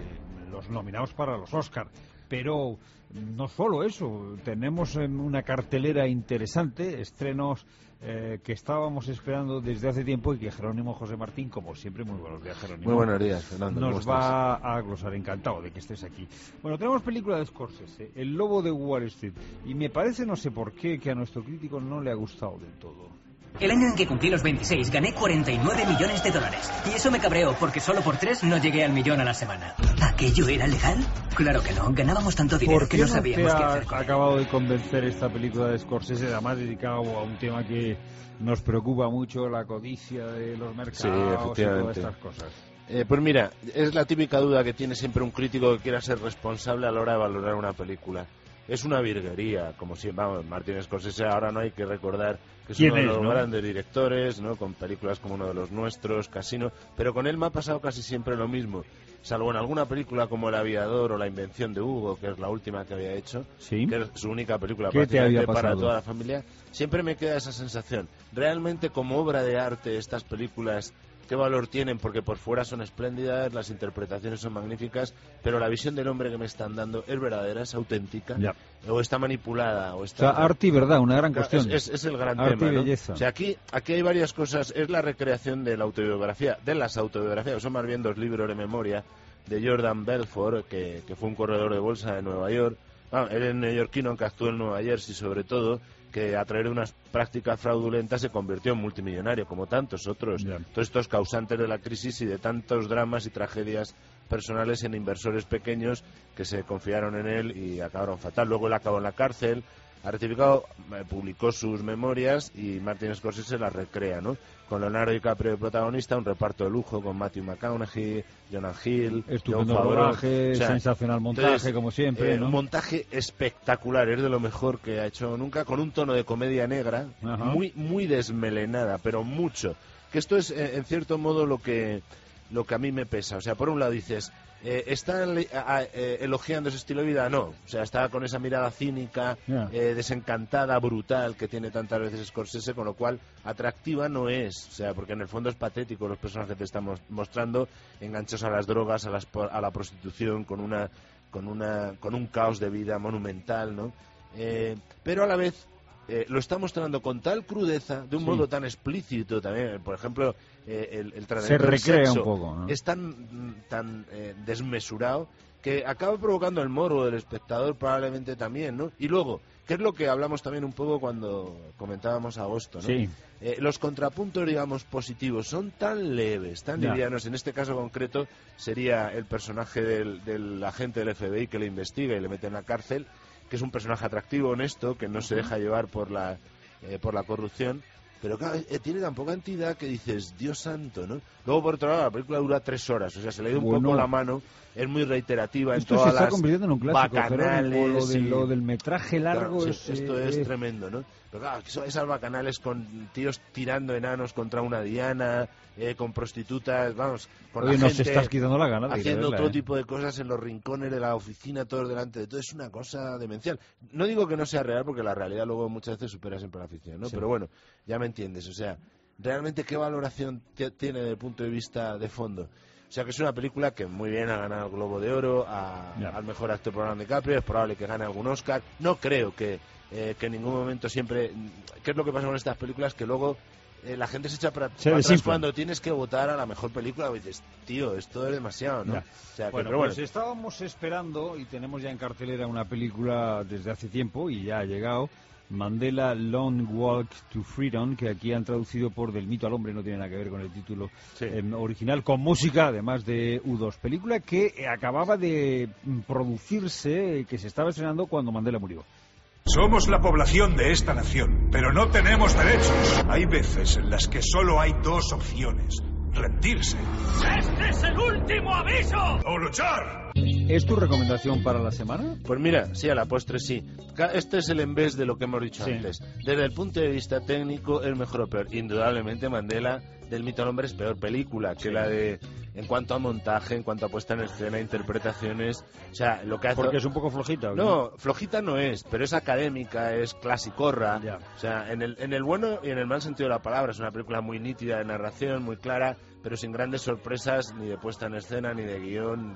los nominados para los Oscar. Pero no solo eso, tenemos una cartelera interesante, estrenos eh, que estábamos esperando desde hace tiempo y que Jerónimo José Martín, como siempre, muy buenos días, Jerónimo. Muy buenos días, Fernando. Nos va a glosar, encantado de que estés aquí. Bueno, tenemos película de Scorsese, El Lobo de Wall Street, y me parece, no sé por qué, que a nuestro crítico no le ha gustado del todo. El año en que cumplí los veintiséis gané cuarenta y nueve millones de dólares. Y eso me cabreó porque solo por tres no llegué al millón a la semana. ¿Aquello era legal? Claro que no. Ganábamos tanto dinero que no sabíamos qué hacer. ¿Por qué no te ha acabado de convencer esta película de Scorsese, además dedicado a un tema que nos preocupa mucho, la codicia de los mercados sí, efectivamente. y todas estas cosas? Eh, pues mira, es la típica duda que tiene siempre un crítico que quiera ser responsable a la hora de valorar una película. Es una virguería, como siempre, vamos, Martin Scorsese ahora no hay que recordar que es uno de los ¿no? grandes directores, ¿no? Con películas como uno de los nuestros, Casino, pero con él me ha pasado casi siempre lo mismo, salvo en alguna película como El Aviador o La Invención de Hugo, que es la última que había hecho, ¿sí? que es su única película ¿Qué te había para pasado? toda la familia, siempre me queda esa sensación. Realmente como obra de arte estas películas, ¿qué valor tienen? Porque por fuera son espléndidas, las interpretaciones son magníficas, pero la visión del hombre que me están dando es verdadera, es auténtica, ya. o está manipulada, o está... O sea, arte y verdad, una gran cuestión. Es, es, es el gran arte tema, y ¿no? belleza. O sea, aquí, aquí hay varias cosas. Es la recreación de la autobiografía, de las autobiografías, que son más bien dos libros de memoria, de Jordan Belfort, que, que fue un corredor de bolsa de Nueva York. Bueno, él es neoyorquino, que actuó en Nueva Jersey sobre todo, que a través de unas prácticas fraudulentas se convirtió en multimillonario, como tantos otros. Yeah. Todos estos causantes de la crisis y de tantos dramas y tragedias personales en inversores pequeños que se confiaron en él y acabaron fatal. Luego él acabó en la cárcel, ha rectificado, eh, publicó sus memorias y Martin Scorsese las recrea, ¿no? Con Leonardo DiCaprio de protagonista, un reparto de lujo con Matthew McConaughey, Jonah Hill, estupendo rodaje, o sea, sensacional montaje, entonces, como siempre, eh, ¿no? Un montaje espectacular, es de lo mejor que ha hecho nunca, con un tono de comedia negra, Ajá. muy muy desmelenada, pero mucho. Que esto es, eh, en cierto modo, lo que lo que a mí me pesa. O sea, por un lado dices, eh, ¿están eh, elogiando ese estilo de vida? No. O sea, está con esa mirada cínica, yeah. eh, desencantada, brutal, que tiene tantas veces Scorsese, con lo cual atractiva no es. O sea, porque en el fondo es patético los personajes que te estamos mostrando, enganchados a las drogas, a, las, a la prostitución, con una con una con un caos de vida monumental, ¿no? Eh, pero a la vez eh, lo está mostrando con tal crudeza, de un sí. modo tan explícito también. Por ejemplo, eh, el, el tratamiento se recrea del sexo un poco, ¿no? es tan, tan eh, desmesurado que acaba provocando el morbo del espectador probablemente también, ¿no? Y luego, ¿qué es lo que hablamos también un poco cuando comentábamos Agosto, ¿no? Sí. Eh, los contrapuntos, digamos, positivos son tan leves, tan ya. livianos. En este caso concreto sería el personaje del, del agente del F B I que le investiga y le mete en la cárcel, que es un personaje atractivo, honesto, que no se deja llevar por la eh, por la corrupción, pero claro, eh, tiene tan poca entidad que dices, Dios santo, ¿no? Luego, por otro lado, la película dura tres horas, o sea, se le dio un bueno. poco la mano, es muy reiterativa en esto todas se está las convirtiendo en un clásico, bacanales. Lo, de, y... lo del metraje largo claro, es... sí, esto eh, es tremendo, ¿no? Pero claro, esas bacanales con tíos tirando enanos contra una diana, eh, con prostitutas, vamos, con Oye, la nos gente estás quitando la gana de haciendo verla, otro ¿eh? tipo de cosas en los rincones de la oficina, todos delante de todo. Es una cosa demencial. No digo que no sea real, porque la realidad luego muchas veces supera siempre la ficción, ¿no? Sí. Pero bueno, ya me entiendes, o sea, realmente qué valoración tiene desde el punto de vista de fondo. O sea, que es una película que muy bien ha ganado el Globo de Oro, a, al mejor actor por Leonardo DiCaprio, es probable que gane algún Oscar. No creo que, eh, que en ningún momento siempre... ¿Qué es lo que pasa con estas películas? Que luego eh, la gente se echa para, para atrás cuando tienes que votar a la mejor película. Y dices, tío, esto es demasiado, ¿no? O sea, que, bueno, pero bueno, pues estábamos esperando y tenemos ya en cartelera una película desde hace tiempo y ya ha llegado... Mandela Long Walk to Freedom, que aquí han traducido por Del mito al hombre, no tiene nada que ver con el título sí. eh, original, con música, además de U dos. Película que acababa de producirse, que se estaba estrenando cuando Mandela murió. Somos la población de esta nación, pero no tenemos derechos. Hay veces en las que solo hay dos opciones. Rendirse. ¡Este es el último aviso! ¡O luchar! ¿Es tu recomendación para la semana? Pues mira, sí, a la postre sí. Este es el en vez de lo que hemos dicho sí. antes. Desde el punto de vista técnico, es mejor o peor. Indudablemente, Mandela, Del mito al hombre, es peor película que sí. la de... En cuanto a montaje, en cuanto a puesta en escena, interpretaciones... O sea, lo que hace... Porque es un poco flojita, ¿o no? No, flojita no es, pero es académica, es clasicorra. Ya. O sea, en el, en el bueno y en el mal sentido de la palabra. Es una película muy nítida de narración, muy clara, pero sin grandes sorpresas, ni de puesta en escena, ni de guión...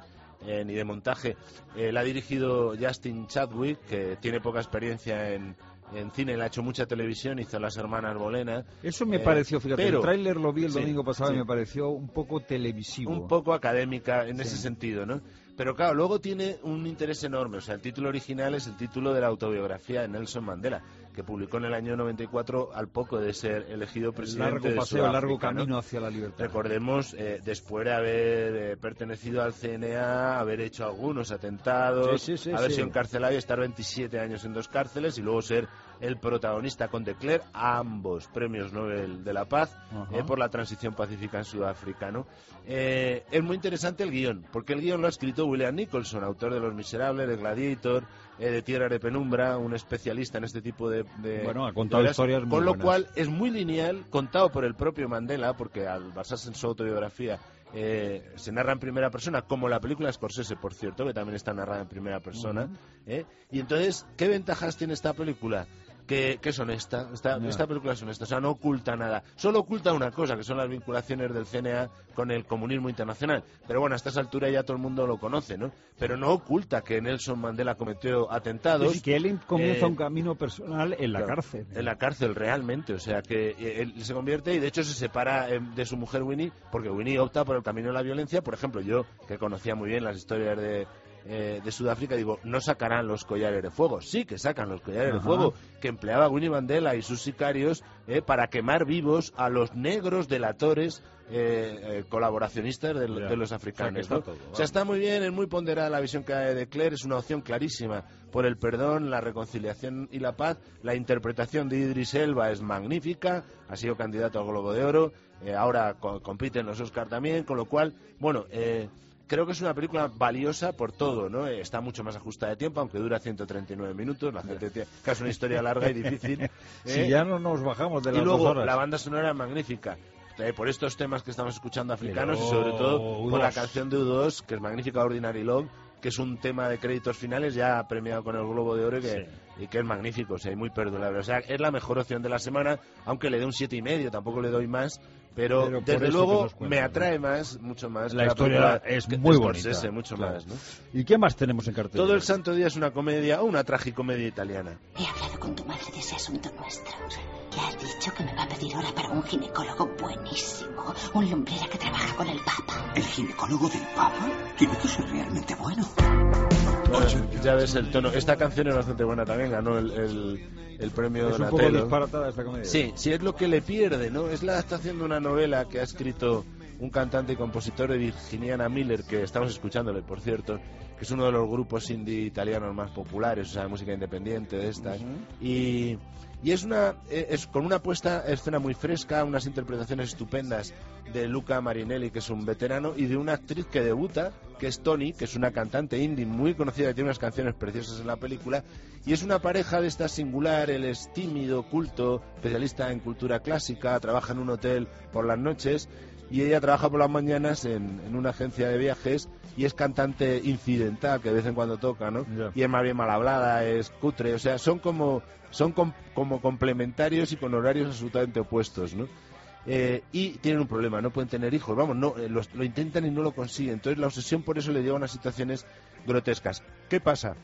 eh, ni de montaje. Eh, la ha dirigido Justin Chadwick, que tiene poca experiencia en, en cine, le ha hecho mucha televisión, hizo Las Hermanas Bolena. Eso me eh, pareció, fíjate, pero, el tráiler lo vi el sí, domingo pasado sí. y me pareció un poco televisivo. Un poco académica en Sí. ese sentido, ¿no? Pero claro, luego tiene un interés enorme. O sea, el título original es el título de la autobiografía de Nelson Mandela, que publicó en el año noventa y cuatro al poco de ser elegido presidente largo de paseo, Sudáfrica, largo ¿no? camino hacia la libertad. Recordemos, eh, después de haber eh, pertenecido al C N A, haber hecho algunos atentados, Sí, sí, sí, haber sí. sido encarcelado y estar veintisiete años en dos cárceles y luego ser el protagonista con de Klerk, ambos premios Nobel de la Paz, eh, por la transición pacífica en Sudáfrica, ¿no? Eh, es muy interesante el guión, porque el guión lo ha escrito William Nicholson, autor de Los Miserables, de Gladiator, eh, de Tierra de Penumbra, un especialista en este tipo de... de Bueno, ha contado de historias muy Con lo buenas. cual es muy lineal, contado por el propio Mandela, porque al basarse en su autobiografía eh, se narra en primera persona, como la película Scorsese, por cierto, que también está narrada en primera persona. Ujú. ¿eh? Y entonces, ¿qué ventajas tiene esta película? Que, que es honesta, esta, Ya. esta película es honesta, o sea, no oculta nada. Solo oculta una cosa, que son las vinculaciones del C N A con el comunismo internacional. Pero bueno, a estas alturas ya todo el mundo lo conoce, ¿no? Pero no oculta que Nelson Mandela cometió atentados. Y que él comienza eh, un camino personal en la Claro, cárcel. En la cárcel, realmente. O sea, que eh, él se convierte y de hecho se separa eh, de su mujer Winnie, porque Winnie opta por el camino de la violencia. Por ejemplo, yo, que conocía muy bien las historias de, eh, de Sudáfrica, digo, no sacarán los collares de fuego. Sí que sacan los collares Ajá. de fuego que empleaba Winnie Mandela y sus sicarios eh, para quemar vivos a los negros delatores eh, eh, colaboracionistas de, Ya. de los O sea, que africanos. está ¿no? todo, O sea, está muy bien, es muy ponderada la visión que hay de Claire, es una opción clarísima por el perdón, la reconciliación y la paz. La interpretación de Idris Elba es magnífica, ha sido candidato al Globo de Oro, eh, ahora co- compite en los Oscar también, con lo cual, bueno, eh, creo que es una película valiosa por todo, ¿no? Eh, está mucho más ajustada de tiempo, aunque dura ciento treinta y nueve minutos, la gente tiene, que es una historia larga y difícil. Si ¿eh? ya no nos bajamos de Y las luego dos horas. la banda sonora es magnífica. Eh, por estos temas que estamos escuchando africanos Pero y sobre todo U por la dos. canción de U dos, que es magnífica, Ordinary Love, que es un tema de créditos finales ya premiado con el Globo de Oro y que, y que es magnífico, o sea, y muy perdurable. O sea, es la mejor opción de la semana, aunque le dé un siete y medio, tampoco le doy más, pero, Pero por desde eso que luego nos cuentas, me ¿no? atrae más, mucho más. La que historia película es que- muy de bonita. Scorsese, mucho Claro. más, ¿no? ¿Y qué más tenemos en cartelera? Todo el santo día es una comedia o una tragicomedia italiana. He hablado con tu madre de ese asunto nuestro. Le has dicho que me va a pedir hora para un ginecólogo buenísimo. Un lumbrera que trabaja con el Papa. ¿El ginecólogo del Papa? Tiene que ser realmente bueno. Bueno, ya ves el tono. Esta canción es bastante buena también, ganó el, el, el premio Es un poco Donatello. disparatada esta comedia. Sí, sí, es lo que le pierde, ¿no? Es la adaptación de una novela que ha escrito un cantante y compositor de Virginiana Miller, que estamos escuchándole, por cierto, que es uno de los grupos indie italianos más populares, o sea, de música independiente de estas. Y... Y es una eh, es con una puesta en escena muy fresca, unas interpretaciones estupendas de Luca Marinelli, que es un veterano, y de una actriz que debuta, que es Tony, que es una cantante indie muy conocida, que tiene unas canciones preciosas en la película, y es una pareja de esta singular. Él es tímido, culto, especialista en cultura clásica, trabaja en un hotel por las noches, y ella trabaja por las mañanas en, en una agencia de viajes y es cantante incidental, que de vez en cuando toca, ¿no? Ya. Y es más bien mal hablada, es cutre, o sea, son como son com- como complementarios y con horarios absolutamente opuestos, ¿no? Eh, y tienen un problema, no pueden tener hijos, vamos, no eh, los- lo intentan y no lo consiguen, entonces la obsesión por eso le lleva a unas situaciones grotescas. ¿Qué pasa?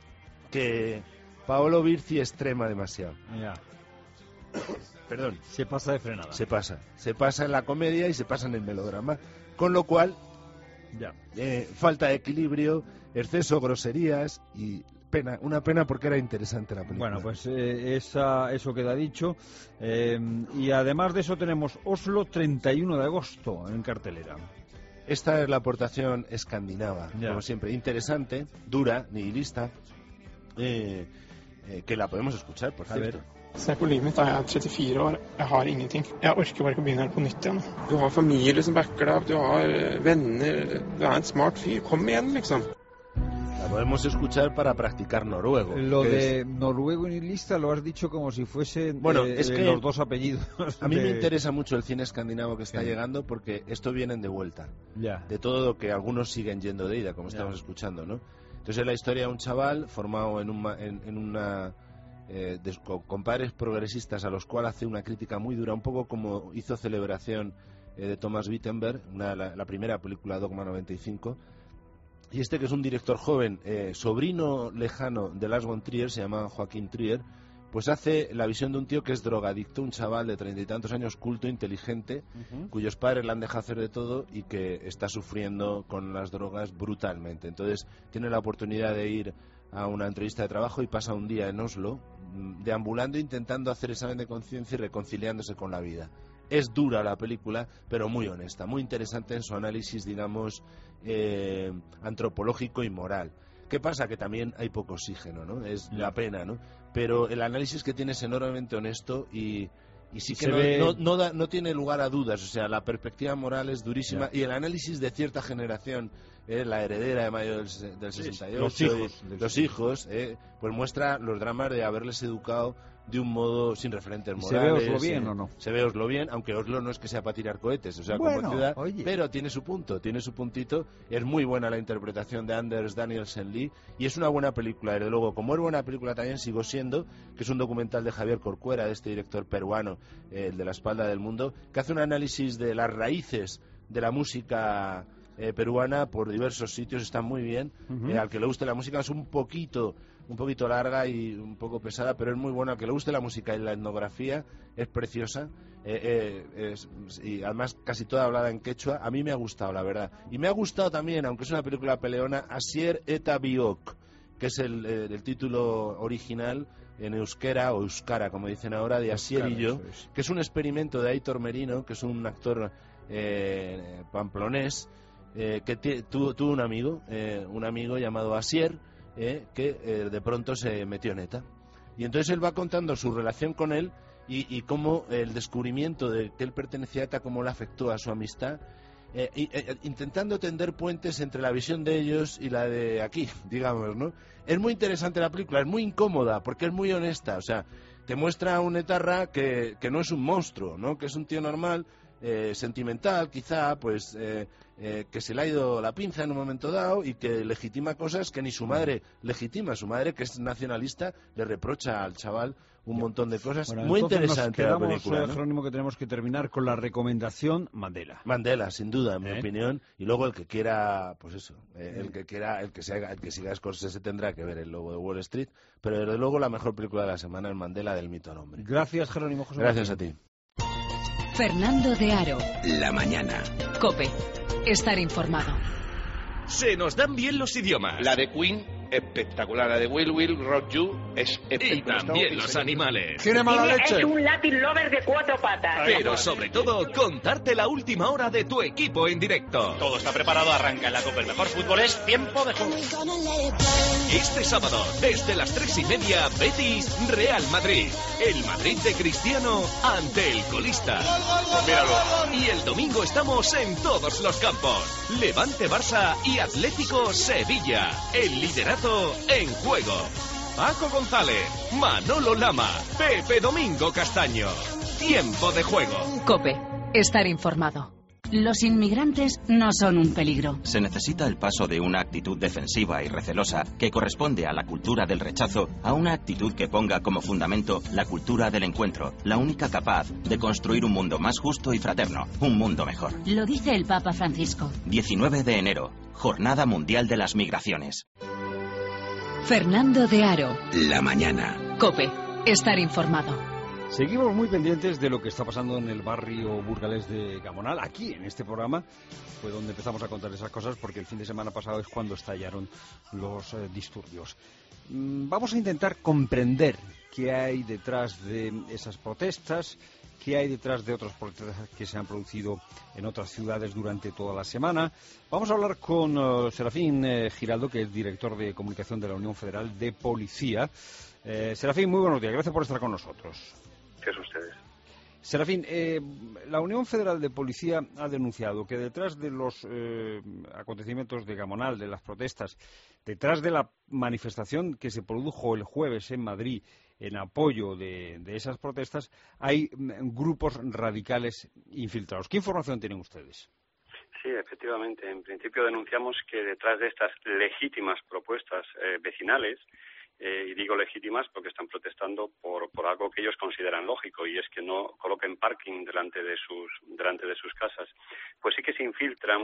Que Paolo Virzi extrema demasiado. Ya. Perdón. Se pasa de frenada. Se pasa. Se pasa en la comedia y se pasa en el melodrama. Con lo cual, Ya. eh, falta de equilibrio, exceso, groserías y pena. Una pena porque era interesante la película. Bueno, pues eh, esa, eso queda dicho. Eh, y además de eso tenemos Oslo treinta y uno de agosto en cartelera. Esta es la aportación escandinava, Ya. como siempre. Interesante, dura, nihilista, eh, eh, que la podemos escuchar, por A cierto. ver. Se på livet mitt er jeg trettifire år. Jeg har ingenting. Jeg orker bare ikke å begynne her på nytt igjen. Du har familie som backer deg opp, du har eh, venner, du er en smart fyr. Kom igjen, liksom. La podemos escuchar para practicar noruego. Lo que de es- noruego nihilista lo has dicho como si fuesen Bueno, eh, es eh, que los dos apellidos. A mí me de- interesa mucho el cine escandinavo que está Sí. llegando porque esto vienen de vuelta. Ya. De todo lo que algunos siguen yendo de ida, como Ya. estamos escuchando, ¿no? Entonces es la historia de un chaval formado en, un ma- en, en una... Eh, de- con, con padres progresistas a los cuales hace una crítica muy dura, un poco como hizo Celebración eh, de Thomas Wittenberg, una, la, la primera película Dogma noventa y cinco, Y este, que es un director joven, eh, sobrino lejano de Lars von Trier, se llama Joachim Trier, pues hace la visión de un tío que es drogadicto, un chaval de treinta y tantos años, culto, inteligente, uh-huh. cuyos padres le han dejado hacer de todo y que está sufriendo con las drogas brutalmente. Entonces tiene la oportunidad de ir a una entrevista de trabajo y pasa un día en Oslo, deambulando, intentando hacer examen de conciencia y reconciliándose con la vida. Es dura la película, pero muy honesta, muy interesante en su análisis, digamos, eh, antropológico y moral. ¿Qué pasa? Que también hay poco oxígeno, ¿no? Es la pena, ¿no? Pero el análisis que tiene es enormemente honesto y, y sí que no, ve... no, no, da, no tiene lugar a dudas. O sea, la perspectiva moral es durísima yeah. y el análisis de cierta generación, eh, la heredera de mayo del, del sesenta y ocho, los hijos, y, los hijos eh, pues muestra los dramas de haberles educado de un modo sin referentes morales. ¿Se ve Oslo bien eh, o no? Se ve Oslo bien, aunque Oslo no es que sea para tirar cohetes, o sea, bueno, como ciudad, oye. Pero tiene su punto, tiene su puntito. Es muy buena la interpretación de Anders Danielsen Lee y es una buena película, desde luego. Como es buena película también sigo siendo, que es un documental de Javier Corcuera, de este director peruano, eh, el de La espalda del mundo, que hace un análisis de las raíces de la música eh, peruana por diversos sitios, está muy bien. Uh-huh. eh, al que le guste la música es un poquito... un poquito larga y un poco pesada, pero es muy buena. Al que le guste la música y la etnografía es preciosa, eh, eh, es, y además casi toda hablada en quechua. A mí me ha gustado, la verdad, y me ha gustado también, aunque es una película peleona, Asier eta biok, que es el, el, el título original en euskera o euskara, como dicen ahora, de Asier y yo, es. que es un experimento de Aitor Merino, que es un actor eh, pamplonés, eh, que tuvo, tuvo un amigo, eh, un amigo llamado Asier, Eh, que eh, de pronto se metió en ETA. Y entonces él va contando su relación con él y, y cómo el descubrimiento de que él pertenecía a ETA, cómo le afectó a su amistad, eh, y, eh, intentando tender puentes entre la visión de ellos y la de aquí, digamos, ¿no? Es muy interesante la película, es muy incómoda porque es muy honesta, o sea, te muestra a un etarra que, que no es un monstruo, ¿no? Que es un tío normal, eh, sentimental, quizá, pues... Eh, Eh, que se le ha ido la pinza en un momento dado y que legitima cosas que ni su madre legitima. Su madre, que es nacionalista, le reprocha al chaval un montón de cosas. Bueno, muy interesante la película. película, ¿no? Jerónimo, que tenemos que terminar con la recomendación Mandela. Mandela, sin duda, en ¿Eh? mi opinión. Y luego el que quiera, pues eso, eh, el que quiera, el que se haga, el que siga Scorsese tendrá que ver El Lobo de Wall Street. Pero desde luego la mejor película de la semana es Mandela, del mito al hombre. Gracias, Jerónimo. José Gracias Martín. a ti. Fernando de Aro. La mañana. COPE. Estar informado. Se nos dan bien los idiomas. La de Queen, espectacular. La de Will Will Rock You es espectacular. Y también los animales. Tiene mala leche. Es un Latin lover de cuatro patas. Pero sobre todo, contarte la última hora de tu equipo en directo. Todo está preparado, arranca en la Copa. El mejor fútbol es tiempo de juego. Este sábado, desde las tres y media, Betis, Real Madrid. El Madrid de Cristiano ante el colista. Míralo. Y el domingo estamos en todos los campos. Levante Barça y Atlético Sevilla. El liderato en juego. Paco González, Manolo Lama, Pepe Domingo Castaño. Tiempo de juego. COPE. Estar informado. Los inmigrantes no son un peligro. Se necesita el paso de una actitud defensiva y recelosa que corresponde a la cultura del rechazo a una actitud que ponga como fundamento la cultura del encuentro, la única capaz de construir un mundo más justo y fraterno, un mundo mejor. Lo dice el Papa Francisco. diecinueve de enero, Jornada Mundial de las Migraciones. Fernando de Aro. La mañana. COPE. Estar informado. Seguimos muy pendientes de lo que está pasando en el barrio burgalés de Gamonal. Aquí, en este programa, fue donde empezamos a contar esas cosas, porque el fin de semana pasado es cuando estallaron los eh, disturbios. Mm, vamos a intentar comprender qué hay detrás de esas protestas, qué hay detrás de otras protestas que se han producido en otras ciudades durante toda la semana. Vamos a hablar con uh, Serafín eh, Giraldo, que es director de comunicación de la Unión Federal de Policía. Eh, Serafín, muy buenos días. Gracias por estar con nosotros. Gracias a ustedes. Serafín, eh, la Unión Federal de Policía ha denunciado que detrás de los eh, acontecimientos de Gamonal, de las protestas, detrás de la manifestación que se produjo el jueves en Madrid en apoyo de, de esas protestas, hay grupos radicales infiltrados. ¿Qué información tienen ustedes? Sí, efectivamente. En principio denunciamos que detrás de estas legítimas propuestas eh, vecinales, Eh, y digo legítimas porque están protestando por, por algo que ellos consideran lógico, y es que no coloquen parking delante de sus delante de sus casas, pues sí que se infiltran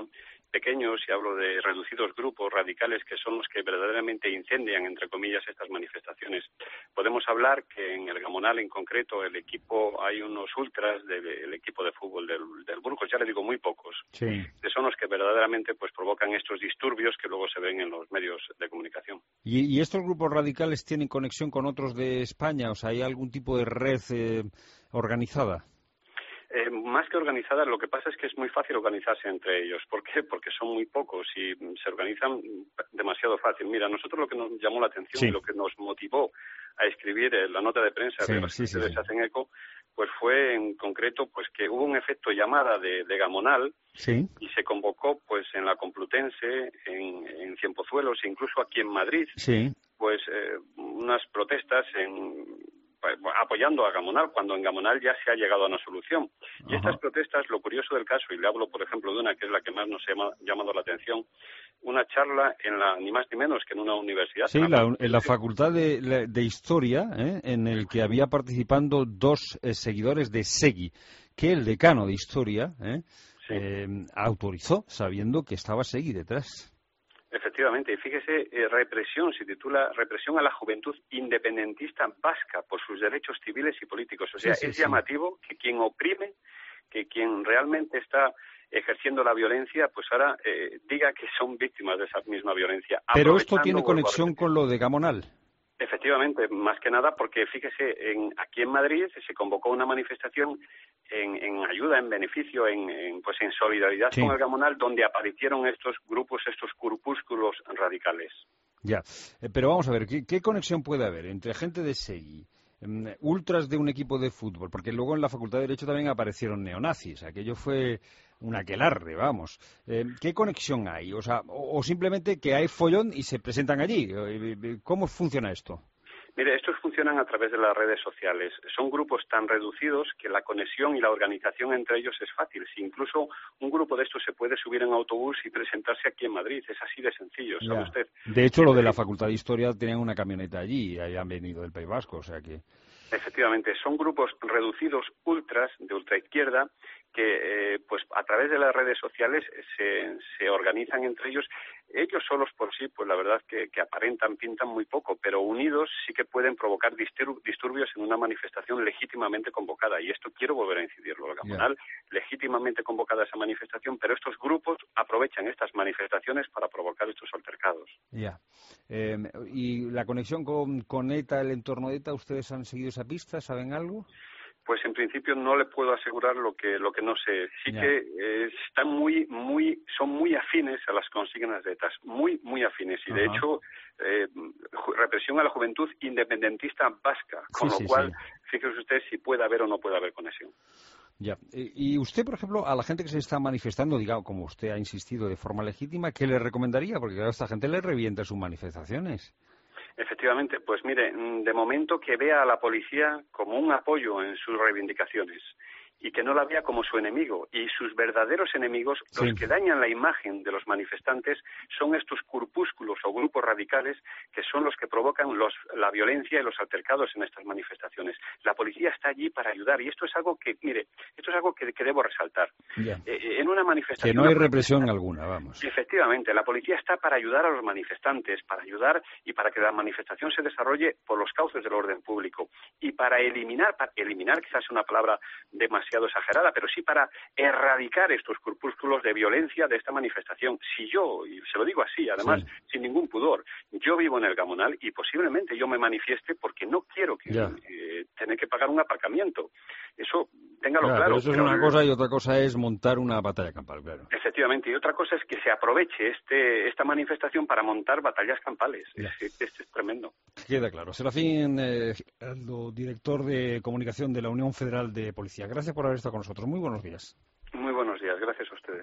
pequeños y hablo de reducidos grupos radicales que son los que verdaderamente incendian, entre comillas, estas manifestaciones. Podemos hablar que en el Gamonal en concreto el equipo, hay unos ultras del equipo de fútbol del, del Burgos, ya le digo muy pocos, sí. que son los que verdaderamente pues provocan estos disturbios que luego se ven en los medios de comunicación. ¿Y, y estos grupos radicales tienen conexión con otros de España? O sea, ¿hay algún tipo de red eh, organizada? Eh, más que organizadas, lo que pasa es que es muy fácil organizarse entre ellos. ¿Por qué? Porque son muy pocos y se organizan demasiado fácil. Mira, nosotros lo que nos llamó la atención sí. y lo que nos motivó a escribir eh, la nota de prensa sí, de las sí, que sí, ustedes sí. hacen eco, pues fue en concreto pues que hubo un efecto llamada de, de Gamonal sí. y se convocó pues en la Complutense, en, en Cienpozuelos e incluso aquí en Madrid, sí. pues eh, unas protestas en apoyando a Gamonal, cuando en Gamonal ya se ha llegado a una solución. Y Ajá. estas protestas, lo curioso del caso, y le hablo, por ejemplo, de una que es la que más nos ha llamado la atención, una charla en la, ni más ni menos que en una universidad. Sí, en la, en la Facultad de, de Historia, ¿eh? En el que había participando dos eh, seguidores de Segui, que el decano de Historia ¿eh? Sí. Eh, autorizó, sabiendo que estaba Segui detrás. Efectivamente, y fíjese, eh, represión, se titula Represión a la juventud independentista vasca por sus derechos civiles y políticos. O sea, sí, sí, es sí. llamativo que quien oprime, que quien realmente está ejerciendo la violencia, pues ahora eh, diga que son víctimas de esa misma violencia. Pero esto tiene Aprovechando, conexión con lo de Gamonal. Efectivamente, más que nada porque, fíjese, en, aquí en Madrid se convocó una manifestación en, en ayuda, en beneficio, en, en, pues en solidaridad Sí. con el Gamonal, donde aparecieron estos grupos, estos corpúsculos radicales. Ya, eh, pero vamos a ver, ¿qué, qué conexión puede haber entre gente de Segui, em, ultras de un equipo de fútbol? Porque luego en la Facultad de Derecho también aparecieron neonazis, aquello fue un aquelarre, vamos. Eh, ¿Qué conexión hay? O sea, o, o simplemente que hay follón y se presentan allí. ¿Cómo funciona esto? Mire, estos funcionan a través de las redes sociales. Son grupos tan reducidos que la conexión y la organización entre ellos es fácil. Si incluso un grupo de estos se puede subir en autobús y presentarse aquí en Madrid, es así de sencillo, ¿sabe Ya. usted? De hecho, lo de la Facultad de Historia tenían una camioneta allí y hayan venido del País Vasco, o sea que... Efectivamente, son grupos reducidos ultras, de ultraizquierda, que eh, pues a través de las redes sociales se, se organizan entre ellos. Ellos solos por sí, pues la verdad que, que aparentan, pintan muy poco, pero unidos sí que pueden provocar distur- disturbios en una manifestación legítimamente convocada. Y esto quiero volver a incidirlo. El Gamonal, yeah. legítimamente convocada esa manifestación, pero estos grupos aprovechan estas manifestaciones para provocar estos altercados. Ya. Eh, ¿Y la conexión con, con ETA, el entorno de ETA, ustedes han seguido esa pista? ¿Saben algo? Pues en principio no le puedo asegurar lo que lo que no sé. Sí ya. que eh, están muy muy son muy afines a las consignas de ETA, muy muy afines y Ajá. de hecho eh, represión a la juventud independentista vasca, con sí, lo sí, cual sí. fíjese usted si puede haber o no puede haber conexión. Ya. Y usted, por ejemplo, a la gente que se está manifestando, digamos, como usted ha insistido de forma legítima, ¿qué le recomendaría? Porque claro, a esta gente le revienta sus manifestaciones. Efectivamente, pues mire, de momento que vea a la policía como un apoyo en sus reivindicaciones y que no la vea como su enemigo. Y sus verdaderos enemigos, sí. los que dañan la imagen de los manifestantes, son estos corpúsculos o grupos radicales que son los que provocan los, la violencia y los altercados en estas manifestaciones. La policía está allí para ayudar y esto es algo que, mire, esto es algo que, que debo resaltar. Yeah. Eh, en una manifestación... Que no hay represión alguna, vamos. Efectivamente, la policía está para ayudar a los manifestantes, para ayudar y para que la manifestación se desarrolle por los cauces del orden público y para eliminar, para eliminar quizás es una palabra demasiado exagerada, pero sí para erradicar estos corpúsculos de violencia de esta manifestación. Si yo, y se lo digo así, además, sí. sin ningún pudor, yo vivo en el Gamonal y posiblemente yo me manifieste porque no quiero que eh, tener que pagar un aparcamiento. Eso, téngalo claro. claro. Pero eso pero, es una cosa y otra cosa es montar una batalla campal, claro. Efectivamente, y otra cosa es que se aproveche este esta manifestación para montar batallas campales. Esto es, es, es tremendo. Queda claro. Serafín, eh, director de comunicación de la Unión Federal de Policía. Gracias por haber estado con nosotros. Muy buenos días. Muy buenos días. Gracias a ustedes.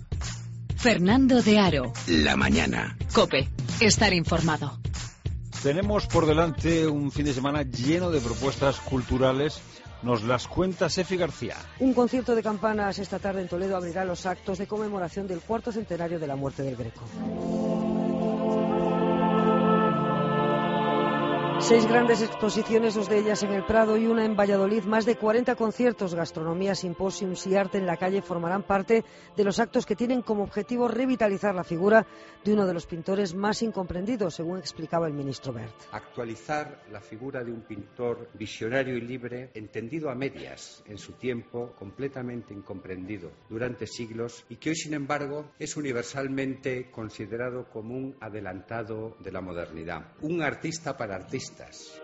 Fernando de Aro. La mañana. COPE. Estar informado. Tenemos por delante un fin de semana lleno de propuestas culturales. Nos las cuenta Sefi García. Un concierto de campanas esta tarde en Toledo abrirá los actos de conmemoración del cuarto centenario de la muerte del Greco. Seis grandes exposiciones, dos de ellas en el Prado y una en Valladolid, más de cuarenta conciertos, gastronomía, simposiums y arte en la calle formarán parte de los actos que tienen como objetivo revitalizar la figura de uno de los pintores más incomprendidos, según explicaba el ministro Wert. Actualizar la figura de un pintor visionario y libre, entendido a medias en su tiempo, completamente incomprendido durante siglos y que hoy, sin embargo, es universalmente considerado como un adelantado de la modernidad. Un artista para artistas.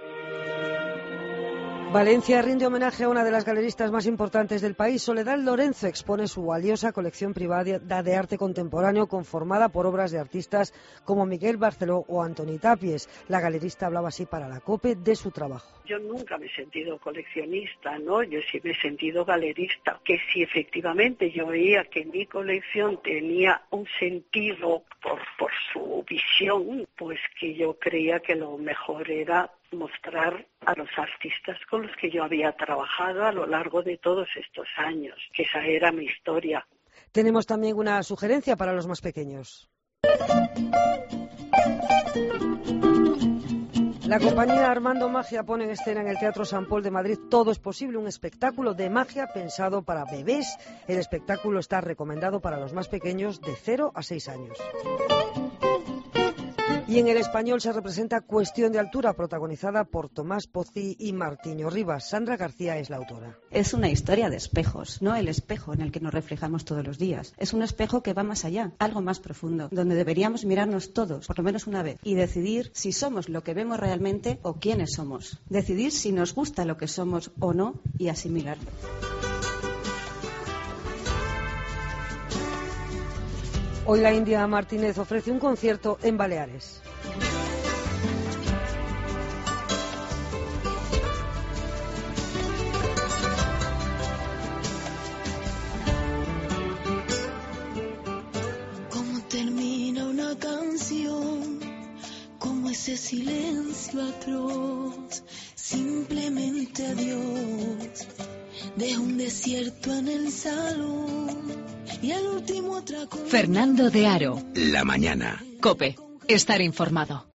Valencia rinde homenaje a una de las galeristas más importantes del país. Soledad Lorenzo expone su valiosa colección privada de arte contemporáneo conformada por obras de artistas como Miguel Barceló o Antoni Tapies. La galerista hablaba así para la COPE de su trabajo. Yo nunca me he sentido coleccionista, ¿no? Yo sí me he sentido galerista, que si efectivamente yo veía que mi colección tenía un sentido por, por su visión, pues que yo creía que lo mejor era mostrar a los artistas con los que yo había trabajado a lo largo de todos estos años, que esa era mi historia. Tenemos también una sugerencia para los más pequeños. La compañía Armando Magia pone en escena en el Teatro San Pol de Madrid Todo es posible, un espectáculo de magia pensado para bebés. El espectáculo está recomendado para los más pequeños de cero a seis años. Y en El Español se representa Cuestión de altura, protagonizada por Tomás Pozzi y Martiño Rivas. Sandra García es la autora. Es una historia de espejos, no el espejo en el que nos reflejamos todos los días. Es un espejo que va más allá, algo más profundo, donde deberíamos mirarnos todos, por lo menos una vez, y decidir si somos lo que vemos realmente o quiénes somos. Decidir si nos gusta lo que somos o no y asimilarlo. Hoy la India Martínez ofrece un concierto en Baleares. ¿Cómo termina una canción? Como ese silencio atroz, simplemente adiós. Dejo un desierto en el salón. Y el último atraco. Fernando de Aro. La mañana. COPE. Estar informado.